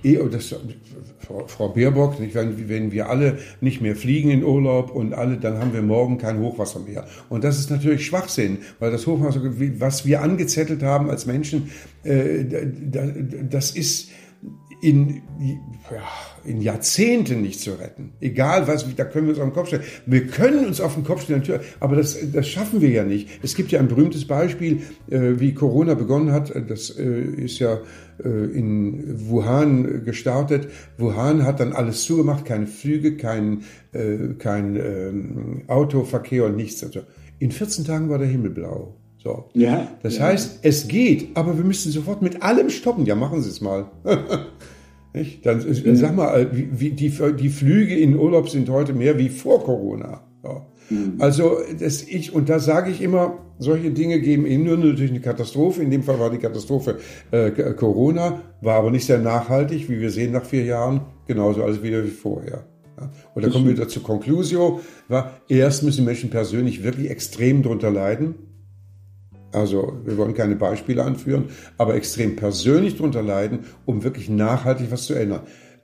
Frau Baerbock, wenn wir alle nicht mehr fliegen in Urlaub und alle, dann haben wir morgen kein Hochwasser mehr. Und das ist natürlich Schwachsinn, weil das Hochwasser, was wir angezettelt haben als Menschen, das ist in Jahrzehnten nicht zu retten. Egal was, da können wir uns auf den Kopf stellen. Wir können uns auf den Kopf stellen, natürlich, aber das schaffen wir ja nicht. Es gibt ja ein berühmtes Beispiel, wie Corona begonnen hat. Das ist ja in Wuhan gestartet. Wuhan hat dann alles zugemacht, keine Flüge, kein Autoverkehr und nichts. Also in 14 Tagen war der Himmel blau. So. Ja, das heißt, es geht, aber wir müssen sofort mit allem stoppen. Ja, machen Sie es mal. Nicht? Dann sag mal, die Flüge in Urlaub sind heute mehr wie vor Corona. Ja. Also und da sage ich immer, solche Dinge geben eben nur natürlich eine Katastrophe. In dem Fall war die Katastrophe Corona, war aber nicht sehr nachhaltig, wie wir sehen nach 4 Jahren, genauso alles wieder wie vorher. Ja. Und da kommen wir wieder zur Conclusio. Erst müssen Menschen persönlich wirklich extrem drunter leiden. Also wir wollen keine Beispiele anführen, aber extrem persönlich drunter leiden, um wirklich nachhaltig was zu ändern.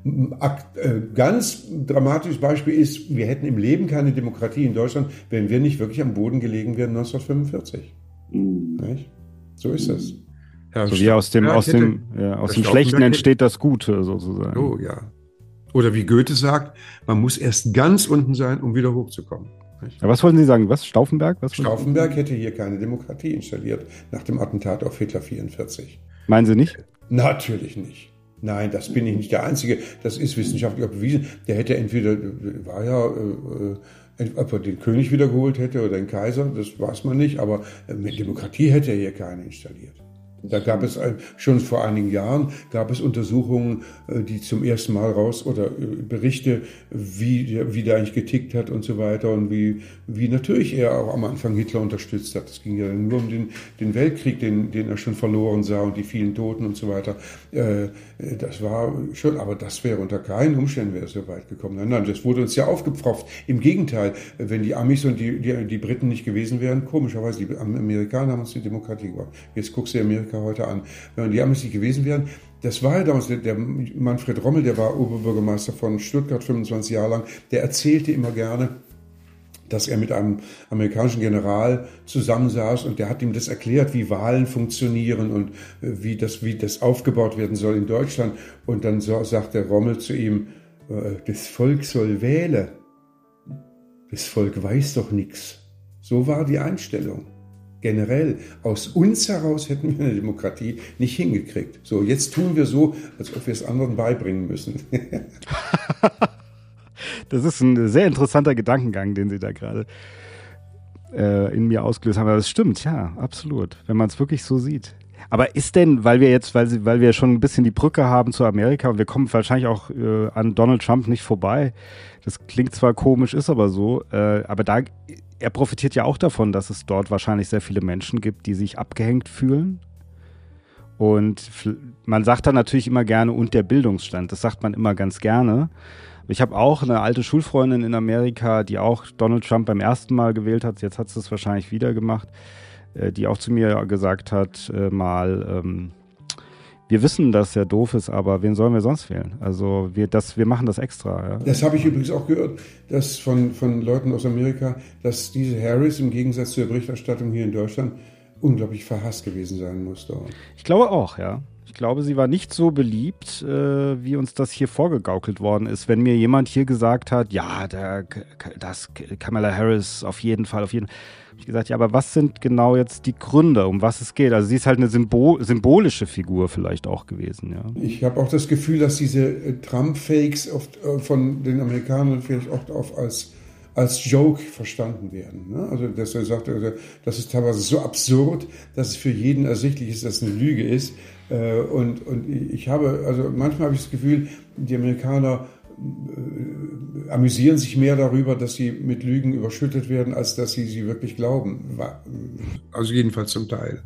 Ganz dramatisches Beispiel ist, wir hätten im Leben keine Demokratie in Deutschland, wenn wir nicht wirklich am Boden gelegen wären 1945. Nicht? So ist es. Ja, so wie aus dem Schlechten entsteht das Gute sozusagen. Oh ja. Oder wie Goethe sagt, man muss erst ganz unten sein, um wieder hochzukommen. Ja, was wollten Sie sagen? Was? Stauffenberg? Stauffenberg hätte hier keine Demokratie installiert nach dem Attentat auf Hitler 1944. Meinen Sie nicht? Natürlich nicht. Nein, das bin ich nicht der Einzige. Das ist wissenschaftlich auch bewiesen. Der hätte entweder, ob er den König wiedergeholt hätte oder den Kaiser, das weiß man nicht. Aber Demokratie hätte er hier keine installiert. Da gab es schon vor einigen Jahren Untersuchungen, die zum ersten Mal Berichte, wie der eigentlich getickt hat und so weiter und wie natürlich er auch am Anfang Hitler unterstützt hat. Es ging ja nur um den Weltkrieg, den er schon verloren sah und die vielen Toten und so weiter. Das war schon, aber das wäre unter keinen Umständen wäre es so weit gekommen. Nein, das wurde uns ja aufgepfropft. Im Gegenteil, wenn die Amis und die Briten nicht gewesen wären, komischerweise, die Amerikaner haben uns die Demokratie gebracht. Jetzt guckst du Amerika heute an. Wenn die Amis nicht gewesen wären, das war ja damals der Manfred Rommel, der war Oberbürgermeister von Stuttgart 25 Jahre lang, der erzählte immer gerne, dass er mit einem amerikanischen General zusammensaß und der hat ihm das erklärt, wie Wahlen funktionieren und wie das aufgebaut werden soll in Deutschland. Und dann sagt der Rommel zu ihm, das Volk soll wählen. Das Volk weiß doch nichts. So war die Einstellung. Generell, aus uns heraus hätten wir eine Demokratie nicht hingekriegt. So, jetzt tun wir so, als ob wir es anderen beibringen müssen. Das ist ein sehr interessanter Gedankengang, den Sie da gerade in mir ausgelöst haben. Aber das stimmt, ja, absolut, wenn man es wirklich so sieht. Aber ist denn, weil wir schon ein bisschen die Brücke haben zu Amerika und wir kommen wahrscheinlich auch an Donald Trump nicht vorbei, das klingt zwar komisch, ist aber so, aber er profitiert ja auch davon, dass es dort wahrscheinlich sehr viele Menschen gibt, die sich abgehängt fühlen. Und man sagt dann natürlich immer gerne, und der Bildungsstand, das sagt man immer ganz gerne. Ich habe auch eine alte Schulfreundin in Amerika, die auch Donald Trump beim ersten Mal gewählt hat, jetzt hat sie es wahrscheinlich wieder gemacht, die auch zu mir gesagt hat, wir wissen, dass er doof ist, aber wen sollen wir sonst wählen? Also wir machen das extra. Ja. Das habe ich übrigens auch gehört, dass von Leuten aus Amerika, dass diese Harris im Gegensatz zur Berichterstattung hier in Deutschland unglaublich verhasst gewesen sein muss dort. Ich glaube auch, ja. Ich glaube, sie war nicht so beliebt, wie uns das hier vorgegaukelt worden ist. Wenn mir jemand hier gesagt hat, ja, das Kamala Harris auf jeden Fall. Habe ich gesagt, ja, aber was sind genau jetzt die Gründe, um was es geht? Also sie ist halt eine symbolische Figur vielleicht auch gewesen, ja. Ich habe auch das Gefühl, dass diese Trump-Fakes oft von den Amerikanern vielleicht auch als Joke verstanden werden. Ne? Also, dass er sagt, das ist teilweise so absurd, dass es für jeden ersichtlich ist, dass es eine Lüge ist. Und manchmal habe ich das Gefühl, die Amerikaner amüsieren sich mehr darüber, dass sie mit Lügen überschüttet werden, als dass sie wirklich glauben. Also jedenfalls zum Teil.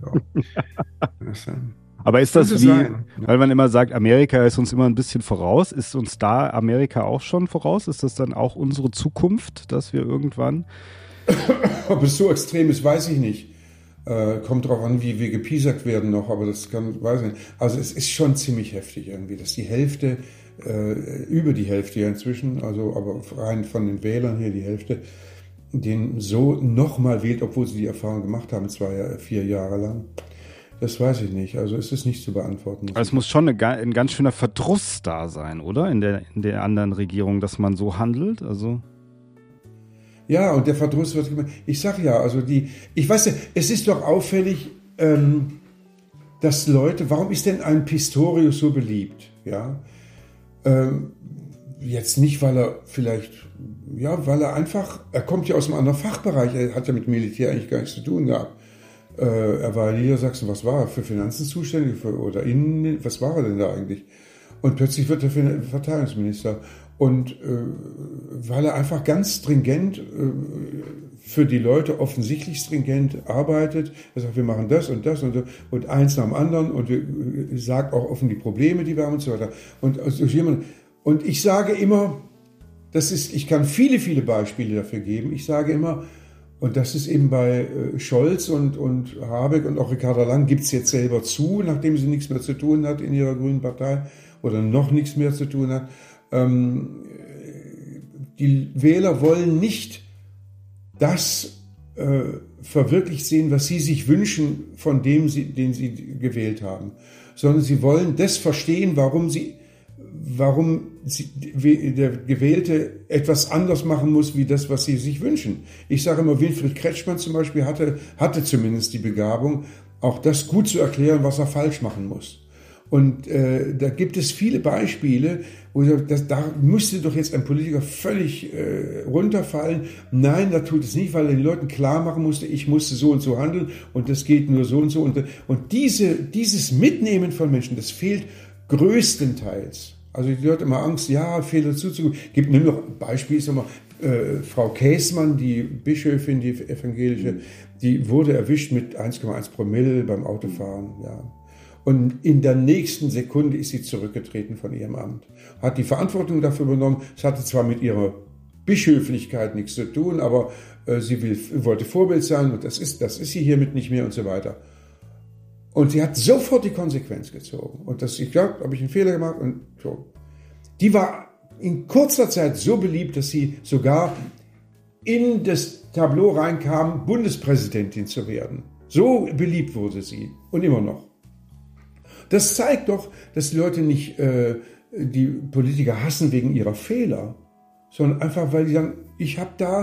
Aber ist das weil man immer sagt, Amerika ist uns immer ein bisschen voraus, ist uns da Amerika auch schon voraus? Ist das dann auch unsere Zukunft, dass wir irgendwann... Ob es so extrem ist, weiß ich nicht. Kommt darauf an, wie wir gepiesackt werden noch, aber weiß ich nicht. Also es ist schon ziemlich heftig irgendwie, dass die Hälfte, über die Hälfte ja inzwischen, also aber rein von den Wählern hier die Hälfte, den so nochmal wählt, obwohl sie die Erfahrung gemacht haben, 4 Jahre lang. Das weiß ich nicht. Also es ist nicht zu beantworten. Also es muss schon ein ganz schöner Verdruss da sein, oder? In der anderen Regierung, dass man so handelt, also... Ja, und der Verdruss wird gemacht. Ich sag ja, also ich weiß ja, es ist doch auffällig, dass Leute, warum ist denn ein Pistorius so beliebt? Ja, jetzt nicht, weil er vielleicht, ja, weil er kommt ja aus einem anderen Fachbereich, er hat ja mit Militär eigentlich gar nichts zu tun gehabt. Er war in Niedersachsen, was war er, für Finanzen zuständig oder Innen, was war er denn da eigentlich? Und plötzlich wird er Verteidigungsminister. Und weil er einfach ganz stringent, für die Leute offensichtlich stringent arbeitet, er sagt, wir machen das und das und eins nach dem anderen und sagt auch offen die Probleme, die wir haben und so weiter. Und ich sage immer, ich kann viele, viele Beispiele dafür geben, ich sage immer, und das ist eben bei Scholz und Habeck und auch Ricarda Lang gibt es jetzt selber zu, nachdem sie nichts mehr zu tun hat in ihrer Grünen Partei oder noch nichts mehr zu tun hat. Die Wähler wollen nicht das verwirklicht sehen, was sie sich wünschen von den sie gewählt haben, sondern sie wollen das verstehen, warum der Gewählte etwas anders machen muss, wie das, was sie sich wünschen. Ich sage immer, Winfried Kretschmann zum Beispiel hatte zumindest die Begabung, auch das gut zu erklären, was er falsch machen muss. Und da gibt es viele Beispiele, wo da müsste doch jetzt ein Politiker völlig runterfallen. Nein, da tut es nicht, weil er den Leuten klar machen musste, ich musste so und so handeln und das geht nur so und so. Und dieses Mitnehmen von Menschen, das fehlt größtenteils. Also die Leute immer Angst, ja, Fehler zuzugeben. Gibt nur noch ein Beispiel, ist immer Frau Käßmann, die Bischöfin, die evangelische, die wurde erwischt mit 1,1 Promille beim Autofahren, ja. Und in der nächsten Sekunde ist sie zurückgetreten von ihrem Amt. Hat die Verantwortung dafür übernommen. Es hatte zwar mit ihrer Bischöflichkeit nichts zu tun, aber sie wollte Vorbild sein und das ist sie hiermit nicht mehr und so weiter. Und sie hat sofort die Konsequenz gezogen. Und ich glaube, habe ich einen Fehler gemacht und so. Die war in kurzer Zeit so beliebt, dass sie sogar in das Tableau reinkam, Bundespräsidentin zu werden. So beliebt wurde sie und immer noch. Das zeigt doch, dass die Leute nicht die Politiker hassen wegen ihrer Fehler, sondern einfach, weil die sagen, ich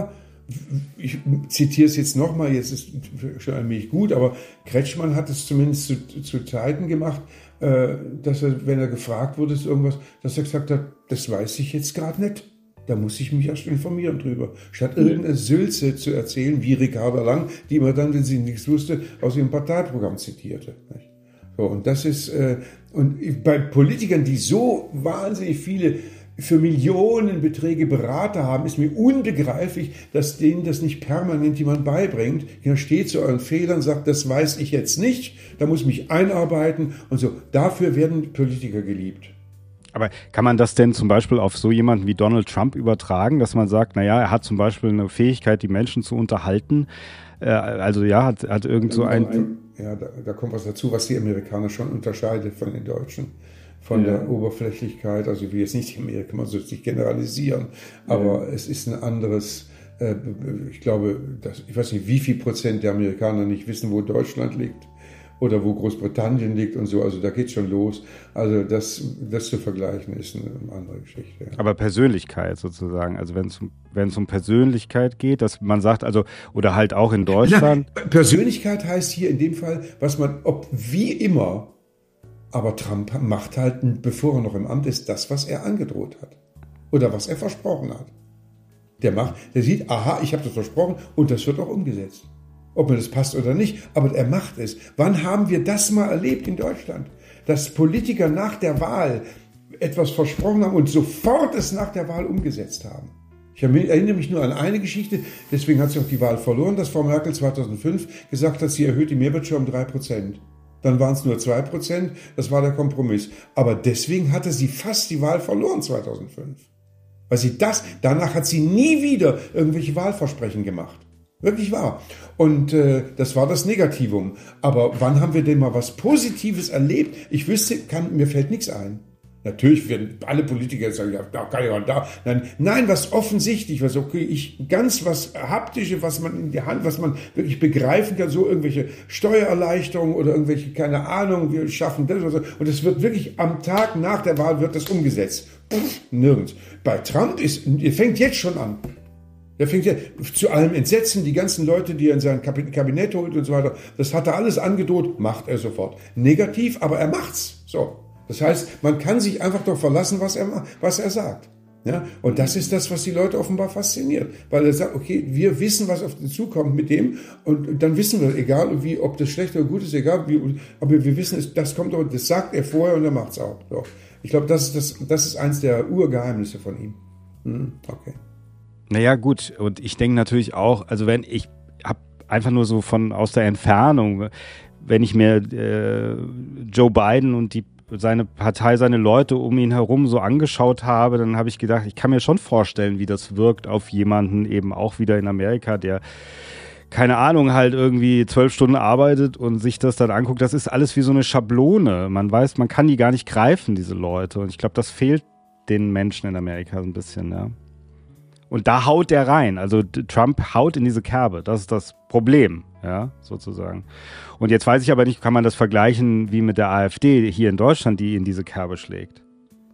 zitiere es jetzt nochmal, jetzt ist schon ein wenig gut, aber Kretschmann hat es zumindest zu Zeiten gemacht, dass er, wenn er gefragt wurde, ist irgendwas, dass er gesagt hat, das weiß ich jetzt gerade nicht. Da muss ich mich erst informieren drüber. Statt irgendeine Sülze zu erzählen, wie Ricarda Lang, die immer dann, wenn sie nichts wusste, aus ihrem Parteiprogramm zitierte. So, und das ist, und bei Politikern, die so wahnsinnig viele für Millionenbeträge Berater haben, ist mir unbegreiflich, dass denen das nicht permanent jemand beibringt. Der steht zu euren Fehlern, sagt, das weiß ich jetzt nicht, da muss ich mich einarbeiten und so. Dafür werden Politiker geliebt. Aber kann man das denn zum Beispiel auf so jemanden wie Donald Trump übertragen, dass man sagt, naja, er hat zum Beispiel eine Fähigkeit, die Menschen zu unterhalten? Also ja, hat irgend so ein... Ja, da kommt was dazu, was die Amerikaner schon unterscheidet von den Deutschen. Von der Oberflächlichkeit, also ich will jetzt nicht Amerika, man soll es nicht generalisieren, aber es ist ein anderes, ich glaube, ich weiß nicht, wie viel Prozent der Amerikaner nicht wissen, wo Deutschland liegt oder wo Großbritannien liegt und so, also da geht's schon los. Also das zu vergleichen ist eine andere Geschichte. Ja. Aber Persönlichkeit sozusagen, also wenn es um Persönlichkeit geht, dass man sagt, also, oder halt auch in Deutschland. Na, Persönlichkeit heißt hier in dem Fall, was man, wie immer, aber Trump macht halt, bevor er noch im Amt ist, das, was er angedroht hat. Oder was er versprochen hat. Der sieht, aha, ich habe das versprochen und das wird auch umgesetzt. Ob mir das passt oder nicht, aber er macht es. Wann haben wir das mal erlebt in Deutschland? Dass Politiker nach der Wahl etwas versprochen haben und sofort es nach der Wahl umgesetzt haben. Ich erinnere mich nur an eine Geschichte, deswegen hat sie auch die Wahl verloren, dass Frau Merkel 2005 gesagt hat, sie erhöht die Mehrwertsteuer um 3%. Dann waren es nur 2%, das war der Kompromiss. Aber deswegen hatte sie fast die Wahl verloren 2005. Weil danach hat sie nie wieder irgendwelche Wahlversprechen gemacht. Wirklich wahr. Und das war das Negativum. Aber wann haben wir denn mal was Positives erlebt? Ich wüsste, mir fällt nichts ein. Natürlich werden alle Politiker jetzt sagen, ja, da kann ich auch da. Nein, was offensichtlich, was was Haptische, was man in der Hand, was man wirklich begreifen kann, so irgendwelche Steuererleichterungen oder irgendwelche, keine Ahnung, wir schaffen das oder so. Und es wird wirklich am Tag nach der Wahl wird das umgesetzt. Nirgends. Bei Trump fängt jetzt schon an. Der fängt ja zu allem Entsetzen, die ganzen Leute, die er in sein Kabinett holt und so weiter, das hat er alles angedroht, macht er sofort. Negativ, aber er macht's. So. Das heißt, man kann sich einfach doch verlassen, was er sagt. Ja? Und das ist das, was die Leute offenbar fasziniert. Weil er sagt, okay, wir wissen, was auf uns zukommt mit dem und dann wissen wir, egal ob das schlecht oder gut ist, egal aber wir wissen, das kommt doch, das sagt er vorher und er macht's auch. So. Ich glaube, das ist eins der Urgeheimnisse von ihm. Okay. Naja, gut. Und ich denke natürlich auch, also ich habe einfach nur so aus der Entfernung, wenn ich mir Joe Biden und seine Partei, seine Leute um ihn herum so angeschaut habe, dann habe ich gedacht, ich kann mir schon vorstellen, wie das wirkt auf jemanden eben auch wieder in Amerika, der, keine Ahnung, halt irgendwie 12 Stunden arbeitet und sich das dann anguckt. Das ist alles wie so eine Schablone. Man weiß, man kann die gar nicht greifen, diese Leute. Und ich glaube, das fehlt den Menschen in Amerika so ein bisschen, ja. Und da haut der rein. Also Trump haut in diese Kerbe. Das ist das Problem, ja, sozusagen. Und jetzt weiß ich aber nicht, kann man das vergleichen wie mit der AfD hier in Deutschland, die in diese Kerbe schlägt?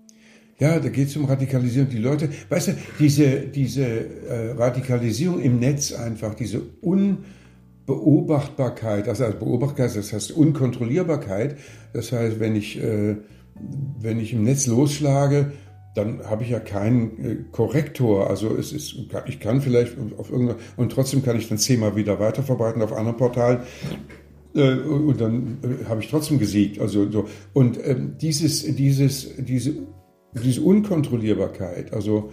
Ja, da geht es um Radikalisierung. Die Leute, weißt du, diese Radikalisierung im Netz einfach, diese Beobachtbarkeit, also Beobachtbarkeit, das heißt Unkontrollierbarkeit. Das heißt, wenn ich im Netz losschlage, dann habe ich ja keinen Korrektor. Also ich kann vielleicht auf irgendeiner, und trotzdem kann ich dann 10-mal wieder weiterverbreiten auf anderen Portalen. Und dann habe ich trotzdem gesiegt. Also so. Und diese Unkontrollierbarkeit, also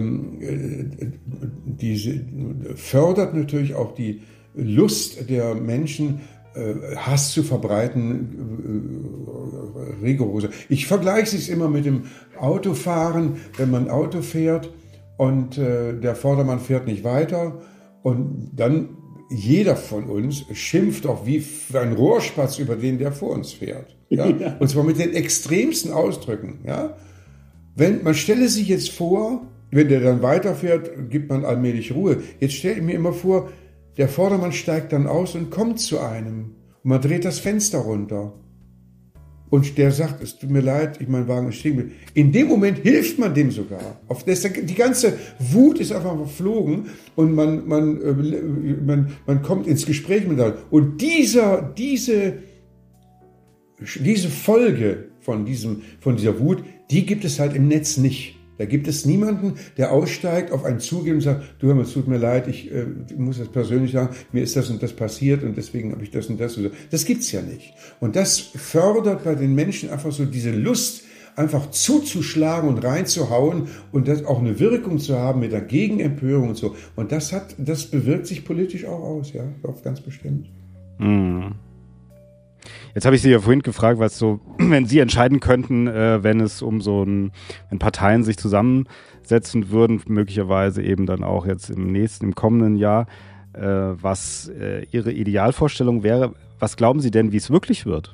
diese fördert natürlich auch die Lust der Menschen, Hass zu verbreiten, rigoroser. Ich vergleiche es immer mit dem Autofahren, wenn man Auto fährt und der Vordermann fährt nicht weiter und dann jeder von uns schimpft auch wie ein Rohrspatz über den, der vor uns fährt. Ja? Ja. Und zwar mit den extremsten Ausdrücken. Ja? Man stelle sich jetzt vor, wenn der dann weiterfährt, gibt man allmählich Ruhe. Jetzt stelle ich mir immer vor, der Vordermann steigt dann aus und kommt zu einem. Und man dreht das Fenster runter. Und der sagt, es tut mir leid, mein Wagen ist stehen geblieben. In dem Moment hilft man dem sogar. Die ganze Wut ist einfach verflogen und man kommt ins Gespräch miteinander. Und diese Folge von dieser Wut, die gibt es halt im Netz nicht. Da gibt es niemanden, der aussteigt, auf einen zugeht und sagt, du hör mal, es tut mir leid, ich muss das persönlich sagen, mir ist das und das passiert und deswegen habe ich das und das. Und so. Das gibt's ja nicht. Und das fördert bei den Menschen einfach so diese Lust, einfach zuzuschlagen und reinzuhauen und das auch eine Wirkung zu haben mit der Gegenempörung und so. Und das bewirkt sich politisch auch aus, ja, auch ganz bestimmt. Mhm. Jetzt habe ich Sie ja vorhin gefragt, was so, wenn Sie entscheiden könnten, wenn es wenn Parteien sich zusammensetzen würden, möglicherweise eben dann auch jetzt im kommenden Jahr, was Ihre Idealvorstellung wäre. Was glauben Sie denn, wie es wirklich wird?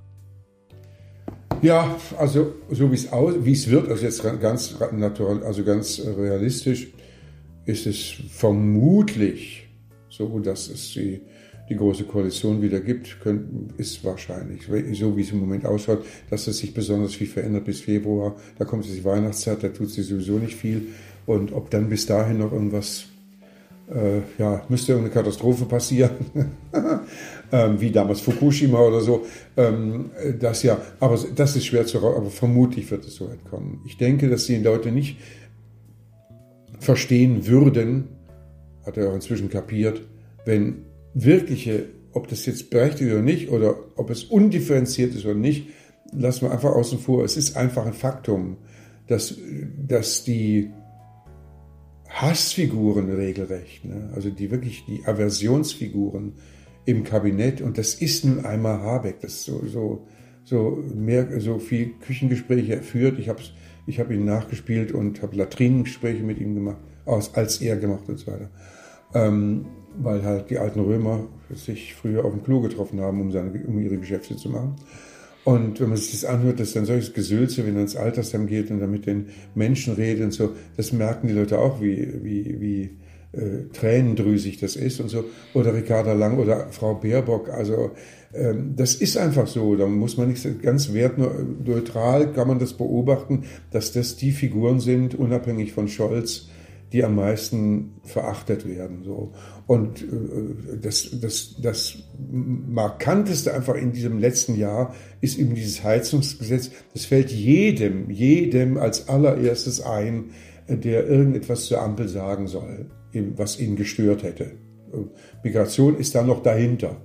Ja, also so wie es wird, also jetzt ganz natural, also ganz realistisch, ist es vermutlich so, dass es die Große Koalition wieder gibt, ist wahrscheinlich, so wie es im Moment ausschaut, dass es sich besonders viel verändert bis Februar. Da kommt die Weihnachtszeit, da tut sich sowieso nicht viel. Und ob dann bis dahin noch irgendwas, müsste irgendeine Katastrophe passieren, wie damals Fukushima oder so, aber das ist schwer zu erraten, aber vermutlich wird es so weit kommen. Ich denke, dass die Leute nicht verstehen würden, hat er auch inzwischen kapiert, wenn wirkliche, ob das jetzt berechtigt oder nicht, oder ob es undifferenziert ist oder nicht, lassen wir einfach außen vor. Es ist einfach ein Faktum, dass die Hassfiguren regelrecht, ne, also die Aversionsfiguren im Kabinett, und das ist nun einmal Habeck, das so viel Küchengespräche führt. Ich habe ihn nachgespielt und habe Latrinengespräche mit ihm gemacht, als er gemacht und so weiter. Weil halt die alten Römer sich früher auf dem Klo getroffen haben, um ihre Geschäfte zu machen. Und wenn man sich das anhört, dass dann solches Gesülze, wenn er ins Altersheim geht und dann mit den Menschen redet und so, das merken die Leute auch, wie tränendrüsig das ist und so. Oder Ricarda Lang oder Frau Baerbock, also das ist einfach so, da muss man nicht ganz wertneutral, kann man das beobachten, dass das die Figuren sind, unabhängig von Scholz, die am meisten verachtet werden. So. Und das Markanteste einfach in diesem letzten Jahr ist eben dieses Heizungsgesetz. Das fällt jedem als allererstes ein, der irgendetwas zur Ampel sagen soll, was ihn gestört hätte. Migration ist da noch dahinter.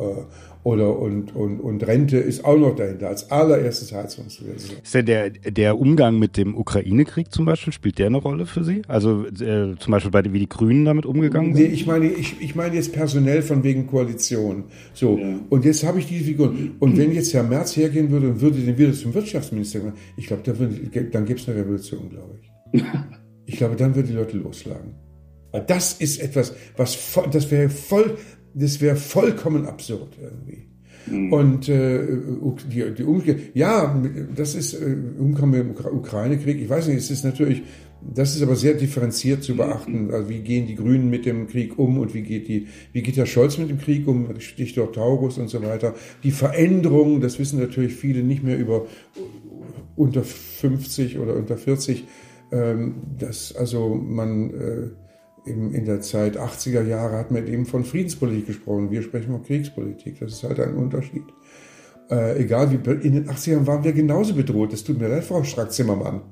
Und Rente ist auch noch dahinter, als allererstes Heizungsgesetz. Ist denn der Umgang mit dem Ukraine-Krieg zum Beispiel, spielt der eine Rolle für Sie? Also zum Beispiel wie die Grünen damit umgegangen sind? Nee, ich meine jetzt personell von wegen Koalition. So, ja. Und jetzt habe ich diese Figur. Und wenn jetzt Herr Merz hergehen würde und würde den wieder zum Wirtschaftsminister machen, ich glaube, dann gäbe es eine Revolution, glaube ich. Ich glaube, dann würden die Leute losschlagen. Das ist etwas, das wäre vollkommen absurd irgendwie. Mhm. Und die Umkehr, ja, das ist Umgang mit dem Ukraine-Krieg. Ich weiß nicht, das ist aber sehr differenziert zu beachten. Also wie gehen die Grünen mit dem Krieg um und wie geht der Scholz mit dem Krieg um? Stichwort Taurus und so weiter. Die Veränderungen, das wissen natürlich viele nicht mehr über unter 50 oder unter 40, dass also man in der Zeit 80er Jahre hat man eben von Friedenspolitik gesprochen. Wir sprechen von Kriegspolitik. Das ist halt ein Unterschied. Egal wie, in den 80ern waren wir genauso bedroht. Das tut mir leid, Frau Strack-Zimmermann.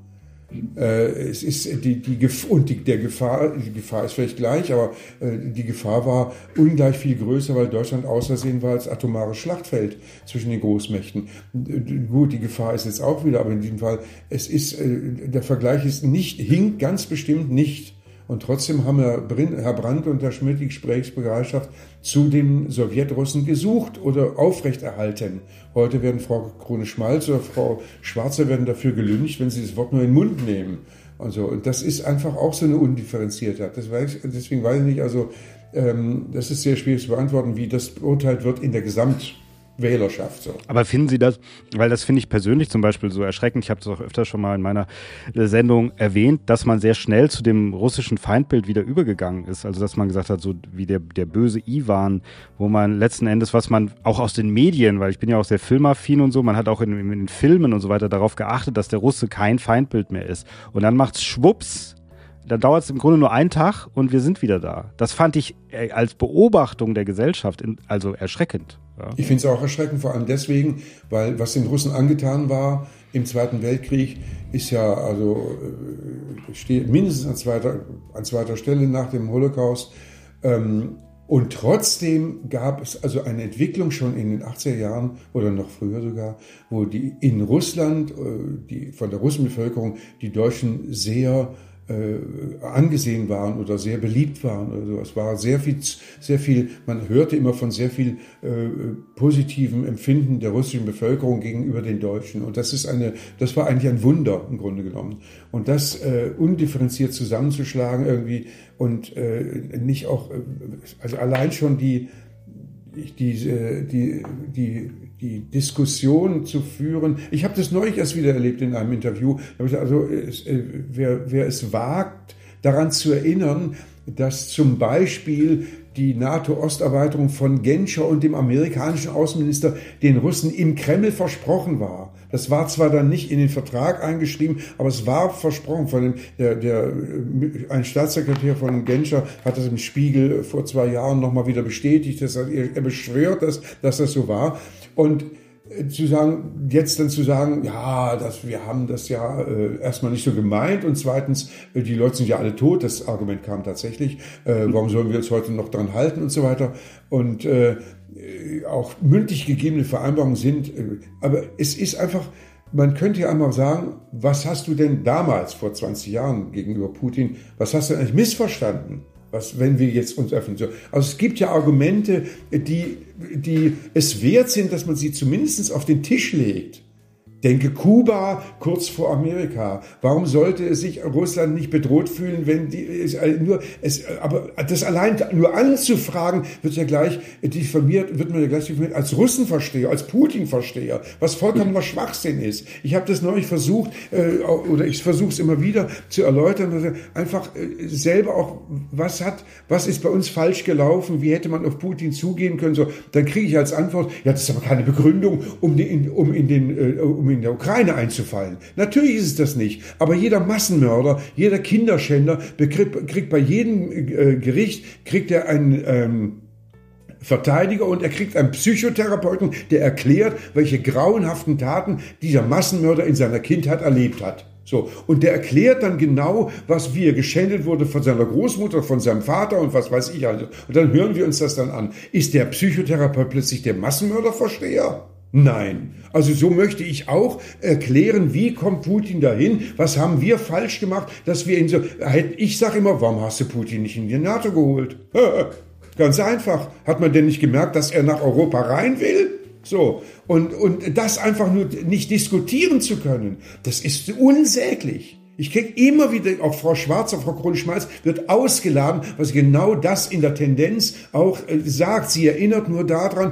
Es ist die Gefahr ist vielleicht gleich, aber die Gefahr war ungleich viel größer, weil Deutschland ausersehen war als atomares Schlachtfeld zwischen den Großmächten. Gut, die Gefahr ist jetzt auch wieder, aber in diesem Fall, der Vergleich hinkt ganz bestimmt nicht. Und trotzdem haben Herr Brandt und Herr Schmidt die Gesprächsbereitschaft zu den Sowjetrussen gesucht oder aufrechterhalten. Heute werden Frau Krone-Schmalz oder Frau Schwarzer werden dafür gelyncht, wenn sie das Wort nur in den Mund nehmen. Also, und das ist einfach auch so eine Undifferenziertheit. Deswegen weiß ich nicht, also das ist sehr schwierig zu beantworten, wie das beurteilt wird in der Gesamtwählerschaft. So. Aber finden Sie das, weil das finde ich persönlich zum Beispiel so erschreckend, ich habe das auch öfter schon mal in meiner Sendung erwähnt, dass man sehr schnell zu dem russischen Feindbild wieder übergegangen ist. Also dass man gesagt hat, so wie der böse Iwan, wo man letzten Endes, was man auch aus den Medien, weil ich bin ja auch sehr filmaffin und so, man hat auch in den Filmen und so weiter darauf geachtet, dass der Russe kein Feindbild mehr ist. Und dann macht's schwupps, dann dauert es im Grunde nur einen Tag und wir sind wieder da. Das fand ich als Beobachtung der Gesellschaft also erschreckend. Ja. Ich finde es auch erschreckend, vor allem deswegen, weil was den Russen angetan war im Zweiten Weltkrieg, ist ja steht mindestens an zweiter Stelle nach dem Holocaust. Und trotzdem gab es also eine Entwicklung schon in den 80er Jahren oder noch früher sogar, wo in Russland, von der Russenbevölkerung, die Deutschen sehr angesehen waren oder sehr beliebt waren oder so. Es war sehr viel, man hörte immer von sehr viel positivem Empfinden der russischen Bevölkerung gegenüber den Deutschen. Und das war eigentlich ein Wunder im Grunde genommen. Und das undifferenziert zusammenzuschlagen irgendwie und nicht auch, also allein schon die Diskussion zu führen. Ich habe das neulich erst wieder erlebt in einem Interview. Also wer es wagt, daran zu erinnern, dass zum Beispiel die NATO-Osterweiterung von Genscher und dem amerikanischen Außenminister den Russen im Kreml versprochen war. Das war zwar dann nicht in den Vertrag eingeschrieben, aber es war versprochen von ein Staatssekretär von Genscher hat das im Spiegel vor 2 Jahren nochmal wieder bestätigt. Er beschwört, dass das so war. Und jetzt zu sagen, ja, wir haben das ja erstmal nicht so gemeint und zweitens, die Leute sind ja alle tot, das Argument kam tatsächlich, warum sollen wir uns heute noch dran halten und so weiter und auch mündlich gegebene Vereinbarungen sind, aber es ist einfach, man könnte ja einmal sagen, was hast du denn damals, vor 20 Jahren gegenüber Putin, was hast du eigentlich missverstanden? Wenn wir jetzt uns öffnen. Also es gibt ja Argumente, die es wert sind, dass man sie zumindest auf den Tisch legt. Denke Kuba kurz vor Amerika. Warum sollte sich Russland nicht bedroht fühlen, wenn aber das allein nur anzufragen, wird man ja gleich diffamiert als Russenversteher, als Putin-Versteher, was vollkommener Schwachsinn ist. Ich habe das neulich versucht, oder ich versuche es immer wieder zu erläutern, einfach selber auch, was ist bei uns falsch gelaufen, wie hätte man auf Putin zugehen können, so, dann kriege ich als Antwort, ja, das ist aber keine Begründung, um in der Ukraine einzufallen. Natürlich ist es das nicht. Aber jeder Massenmörder, jeder Kinderschänder kriegt bei jedem Gericht einen Verteidiger und er kriegt einen Psychotherapeuten, der erklärt, welche grauenhaften Taten dieser Massenmörder in seiner Kindheit erlebt hat. So. Und der erklärt dann genau, wie er geschändet wurde von seiner Großmutter, von seinem Vater und was weiß ich also. Und dann hören wir uns das dann an. Ist der Psychotherapeut plötzlich der Massenmörderversteher? Nein. Also so möchte ich auch erklären, wie kommt Putin dahin? Was haben wir falsch gemacht, dass wir ihn so... Ich sage immer, warum hast du Putin nicht in die NATO geholt? Ganz einfach. Hat man denn nicht gemerkt, dass er nach Europa rein will? So. Und das einfach nur nicht diskutieren zu können, das ist unsäglich. Ich kriege immer wieder, auch Frau Schwarzer, Frau Krone-Schmalz wird ausgeladen, was genau das in der Tendenz auch sagt. Sie erinnert nur daran,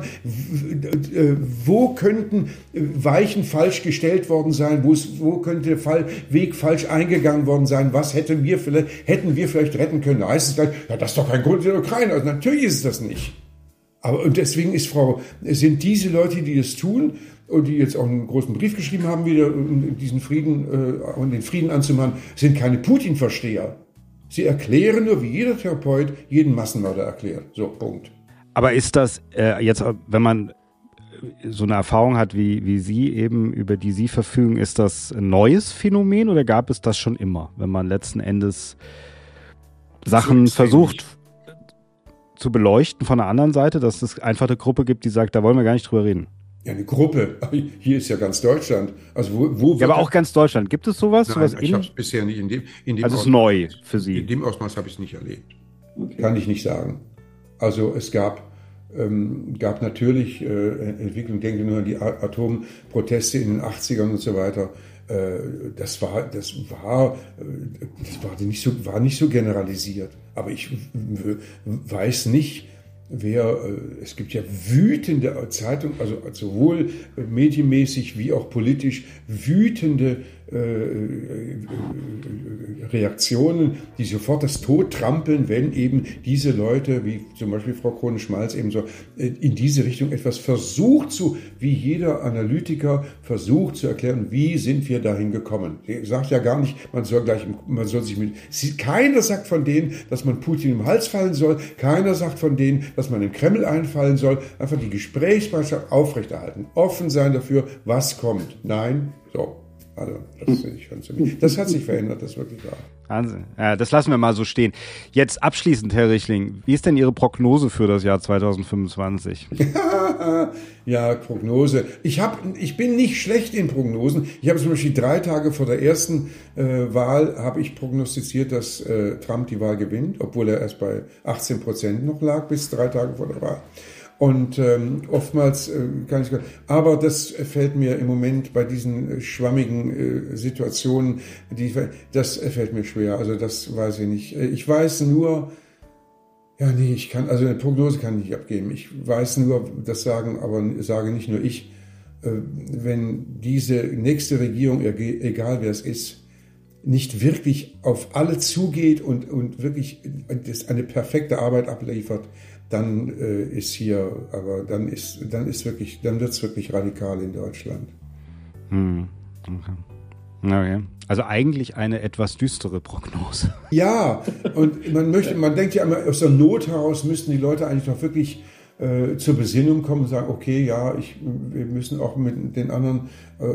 wo könnten Weichen falsch gestellt worden sein, wo könnte der Weg falsch eingegangen worden sein, was hätten wir vielleicht retten können. Da heißt es gleich, ja, das ist doch kein Grund für die Ukraine. Also natürlich ist es das nicht. Und deswegen sind diese Leute, die das tun, und die jetzt auch einen großen Brief geschrieben haben, wieder um den Frieden anzumachen, sind keine Putin-Versteher. Sie erklären nur, wie jeder Therapeut jeden Massenmörder erklärt. So, Punkt. Aber ist das jetzt, wenn man so eine Erfahrung hat wie Sie eben, über die Sie verfügen, ist das ein neues Phänomen oder gab es das schon immer, wenn man letzten Endes Sachen versucht zu beleuchten von der anderen Seite, dass es einfach eine Gruppe gibt, die sagt, da wollen wir gar nicht drüber reden? Ja, eine Gruppe. Hier ist ja ganz Deutschland. Also wo ja, aber auch ganz Deutschland. Gibt es sowas? Nein, ich habe es bisher nicht in dem also es ist neu für Sie. In dem Ausmaß habe ich es nicht erlebt. Okay. Kann ich nicht sagen. Also es gab natürlich Entwicklung, denke nur an die Atomproteste in den 80ern und so weiter. Das war nicht so generalisiert. Aber ich weiß nicht, es gibt ja wütende Zeitungen, also sowohl medienmäßig wie auch politisch wütende Reaktionen, die sofort das Tod trampeln, wenn eben diese Leute, wie zum Beispiel Frau Krone-Schmalz eben so, in diese Richtung etwas wie jeder Analytiker versucht zu erklären, wie sind wir dahin gekommen. Sie sagt ja gar nicht, keiner sagt von denen, dass man Putin im Hals fallen soll, keiner sagt von denen, dass man im Kreml einfallen soll, einfach die Gesprächsbereitschaft aufrechterhalten, offen sein dafür, was kommt. Nein, so. Also, das sehe ich schon ziemlich. Das hat sich verändert, das ist wirklich wahr. Wahnsinn. Ja, das lassen wir mal so stehen. Jetzt abschließend, Herr Richling, wie ist denn Ihre Prognose für das Jahr 2025? Ja, Prognose. Ich bin nicht schlecht in Prognosen. Ich habe zum Beispiel 3 Tage vor der ersten Wahl habe ich prognostiziert, dass Trump die Wahl gewinnt, obwohl er erst bei 18% noch lag, bis 3 Tage vor der Wahl. Und oftmals kann ich, aber das fällt mir im Moment bei diesen schwammigen Situationen, das fällt mir schwer. Also das weiß ich nicht. Ich weiß nur, also eine Prognose kann ich nicht abgeben. Ich weiß nur, das sage nicht nur ich, wenn diese nächste Regierung, egal wer es ist, nicht wirklich auf alle zugeht und wirklich eine perfekte Arbeit abliefert, dann wird's wirklich radikal in Deutschland. Okay. Also eigentlich eine etwas düstere Prognose. Ja, und man denkt ja immer, aus der Not heraus müssten die Leute eigentlich doch wirklich zur Besinnung kommen und sagen, okay, ja, wir müssen auch mit den anderen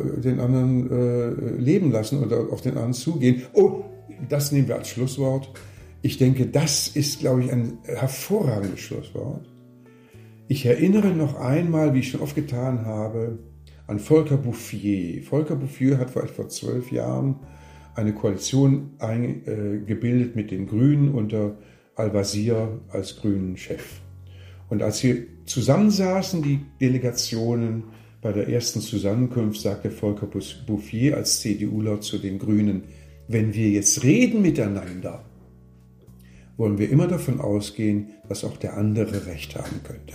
leben lassen oder auf den anderen zugehen. Oh, das nehmen wir als Schlusswort. Ich denke, das ist, glaube ich, ein hervorragendes Schlusswort. Ich erinnere noch einmal, wie ich schon oft getan habe, an Volker Bouffier. Volker Bouffier hat vor etwa 12 Jahren eine Koalition gebildet mit den Grünen unter Al-Wazir als grünen Chef. Und als wir zusammensaßen, die Delegationen, bei der ersten Zusammenkunft, sagte Volker Bouffier als CDUler zu den Grünen, wenn wir jetzt reden miteinander, wollen wir immer davon ausgehen, dass auch der andere Recht haben könnte.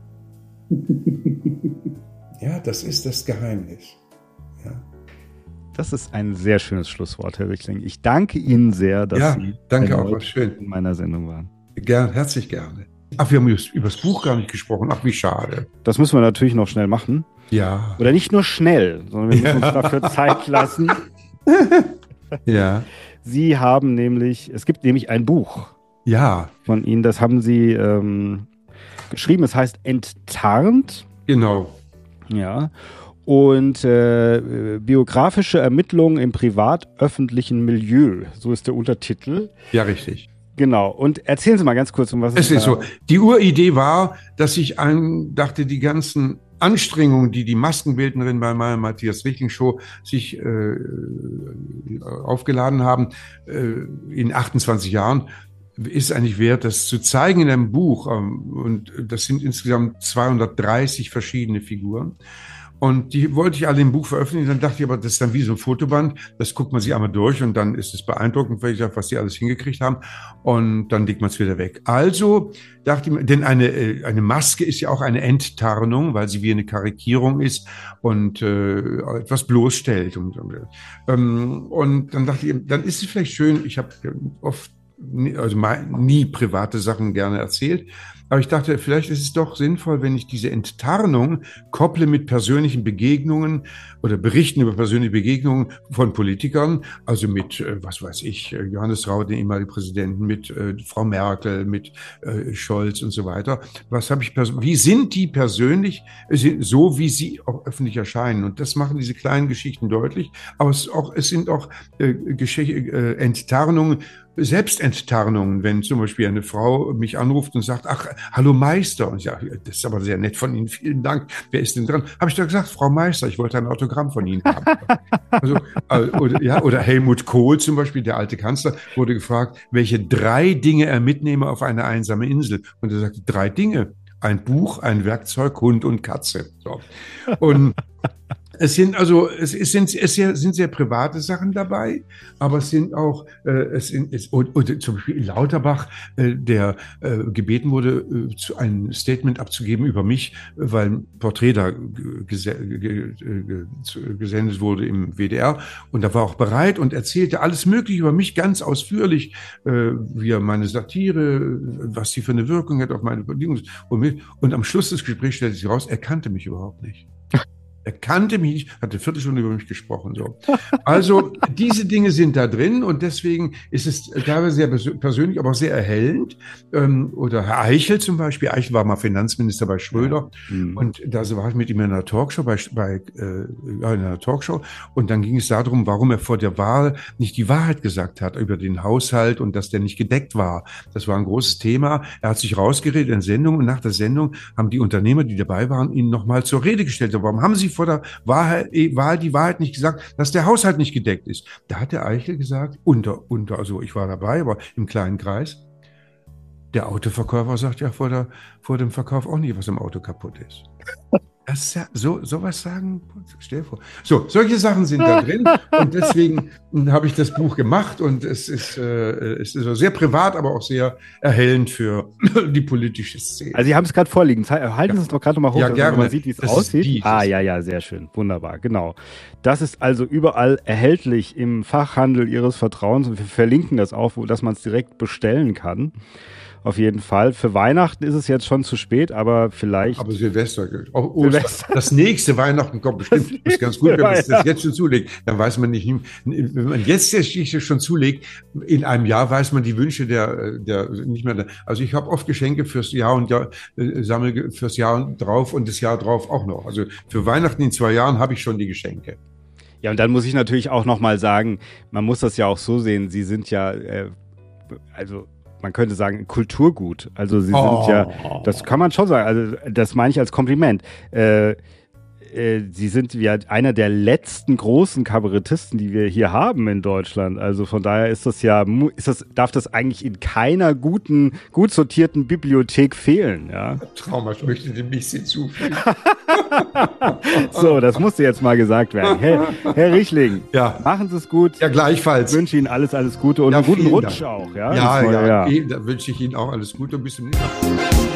Ja, das ist das Geheimnis. Ja. Das ist ein sehr schönes Schlusswort, Herr Richling. Ich danke Ihnen sehr, dass Sie in meiner Sendung waren. Herzlich gerne. Ach, wir haben über das Buch gar nicht gesprochen. Ach, wie schade. Das müssen wir natürlich noch schnell machen. Ja. Oder nicht nur schnell, sondern wir müssen uns dafür Zeit lassen. Ja. Sie haben es gibt nämlich ein Buch. Ja. Von Ihnen, das haben Sie geschrieben. Es heißt Enttarnt. Genau. Ja. Und biografische Ermittlungen im privat-öffentlichen Milieu. So ist der Untertitel. Ja, richtig. Genau. Und erzählen Sie mal ganz kurz, um was es ist. So. Die Uridee war, dass ich dachte, die ganzen Anstrengungen, die Maskenbildnerin bei meiner Matthias Richling Show sich aufgeladen haben in 28 Jahren, ist eigentlich wert, das zu zeigen in einem Buch. Und das sind insgesamt 230 verschiedene Figuren. Und die wollte ich alle im Buch veröffentlichen. Dann dachte ich aber, das ist dann wie so ein Fotoband. Das guckt man sich einmal durch und dann ist es beeindruckend, was die alles hingekriegt haben. Und dann legt man es wieder weg. Also dachte ich mir, denn eine Maske ist ja auch eine Enttarnung, weil sie wie eine Karikierung ist und etwas bloßstellt. Und dann dachte ich, dann ist es vielleicht schön, ich habe oft, nie private Sachen gerne erzählt. Aber ich dachte, vielleicht ist es doch sinnvoll, wenn ich diese Enttarnung kopple mit persönlichen Begegnungen oder Berichten über persönliche Begegnungen von Politikern, also mit, was weiß ich, Johannes Rau, den ehemaligen Präsidenten, mit Frau Merkel, mit Scholz und so weiter. Wie sind die persönlich, so wie sie auch öffentlich erscheinen? Und das machen diese kleinen Geschichten deutlich. Aber es sind auch Enttarnungen, Selbstenttarnungen, wenn zum Beispiel eine Frau mich anruft und sagt, ach, hallo Meister. Und ich sage, das ist aber sehr nett von Ihnen, vielen Dank. Wer ist denn dran? Habe ich doch gesagt, Frau Meister, ich wollte ein Autogramm von Ihnen haben. Oder Helmut Kohl zum Beispiel, der alte Kanzler, wurde gefragt, welche 3 Dinge er mitnehme auf eine einsame Insel. Und er sagte, 3 Dinge. Ein Buch, ein Werkzeug, Hund und Katze. So. Und es sind sehr private Sachen dabei, aber es sind auch, zum Beispiel Lauterbach, der gebeten wurde, ein Statement abzugeben über mich, weil ein Porträt da gesendet wurde im WDR, und da war auch bereit und erzählte alles Mögliche über mich ganz ausführlich, wie meine Satire, was sie für eine Wirkung hat auf meine Bedingungen. Und am Schluss des Gesprächs stellte sich raus, er kannte mich überhaupt nicht. Er kannte mich nicht, hat eine Viertelstunde über mich gesprochen. So. Also diese Dinge sind da drin, und deswegen ist es teilweise sehr persönlich, aber auch sehr erhellend. Oder Herr Eichel zum Beispiel. Eichel war mal Finanzminister bei Schröder, und da war ich mit ihm in einer Talkshow, in einer Talkshow, und dann ging es darum, warum er vor der Wahl nicht die Wahrheit gesagt hat über den Haushalt und dass der nicht gedeckt war. Das war ein großes Thema. Er hat sich rausgeredet in Sendung, und nach der Sendung haben die Unternehmer, die dabei waren, ihn nochmal zur Rede gestellt. Warum haben Sie vor der Wahl die Wahrheit nicht gesagt, dass der Haushalt nicht gedeckt ist? Da hat der Eichel gesagt, also ich war dabei, aber im kleinen Kreis, der Autoverkäufer sagt ja vor dem Verkauf auch nie, was im Auto kaputt ist. Das ist ja, sowas sagen, stell dir vor. So, solche Sachen sind da drin, und deswegen habe ich das Buch gemacht, und es ist sehr privat, aber auch sehr erhellend für die politische Szene. Also Sie haben es gerade vorliegen. Halten Sie es doch gerade noch mal hoch, damit man sieht, wie es aussieht. Ja, sehr schön. Wunderbar, genau. Das ist also überall erhältlich im Fachhandel Ihres Vertrauens, und wir verlinken das auch, dass man es direkt bestellen kann. Auf jeden Fall. Für Weihnachten ist es jetzt schon zu spät, aber vielleicht... Aber Silvester gilt. Auch Silvester. Das nächste Weihnachten kommt bestimmt. Das ist ganz gut, wenn man das jetzt schon zulegt. Dann weiß man nicht, wenn man jetzt der Geschichte schon zulegt, in einem Jahr weiß man die Wünsche der nicht mehr. Also ich habe oft Geschenke fürs Jahr und sammle fürs Jahr drauf und das Jahr drauf auch noch. Also für Weihnachten in 2 Jahren habe ich schon die Geschenke. Ja, und dann muss ich natürlich auch nochmal sagen, man muss das ja auch so sehen, Sie sind ja, man könnte sagen, Kulturgut. Also Sie sind ja, das kann man schon sagen, also das meine ich als Kompliment. Sie sind ja einer der letzten großen Kabarettisten, die wir hier haben in Deutschland. Also von daher darf das eigentlich in keiner gut sortierten Bibliothek fehlen, ja. Trauma, ich möchte dem nichts hinzufügen. So, das musste jetzt mal gesagt werden. Herr Richling, ja. Machen Sie es gut. Ja, gleichfalls. Ich wünsche Ihnen alles Gute und einen guten Rutsch auch. Ja, da wünsche ich Ihnen auch alles Gute und bis zum nächsten Mal.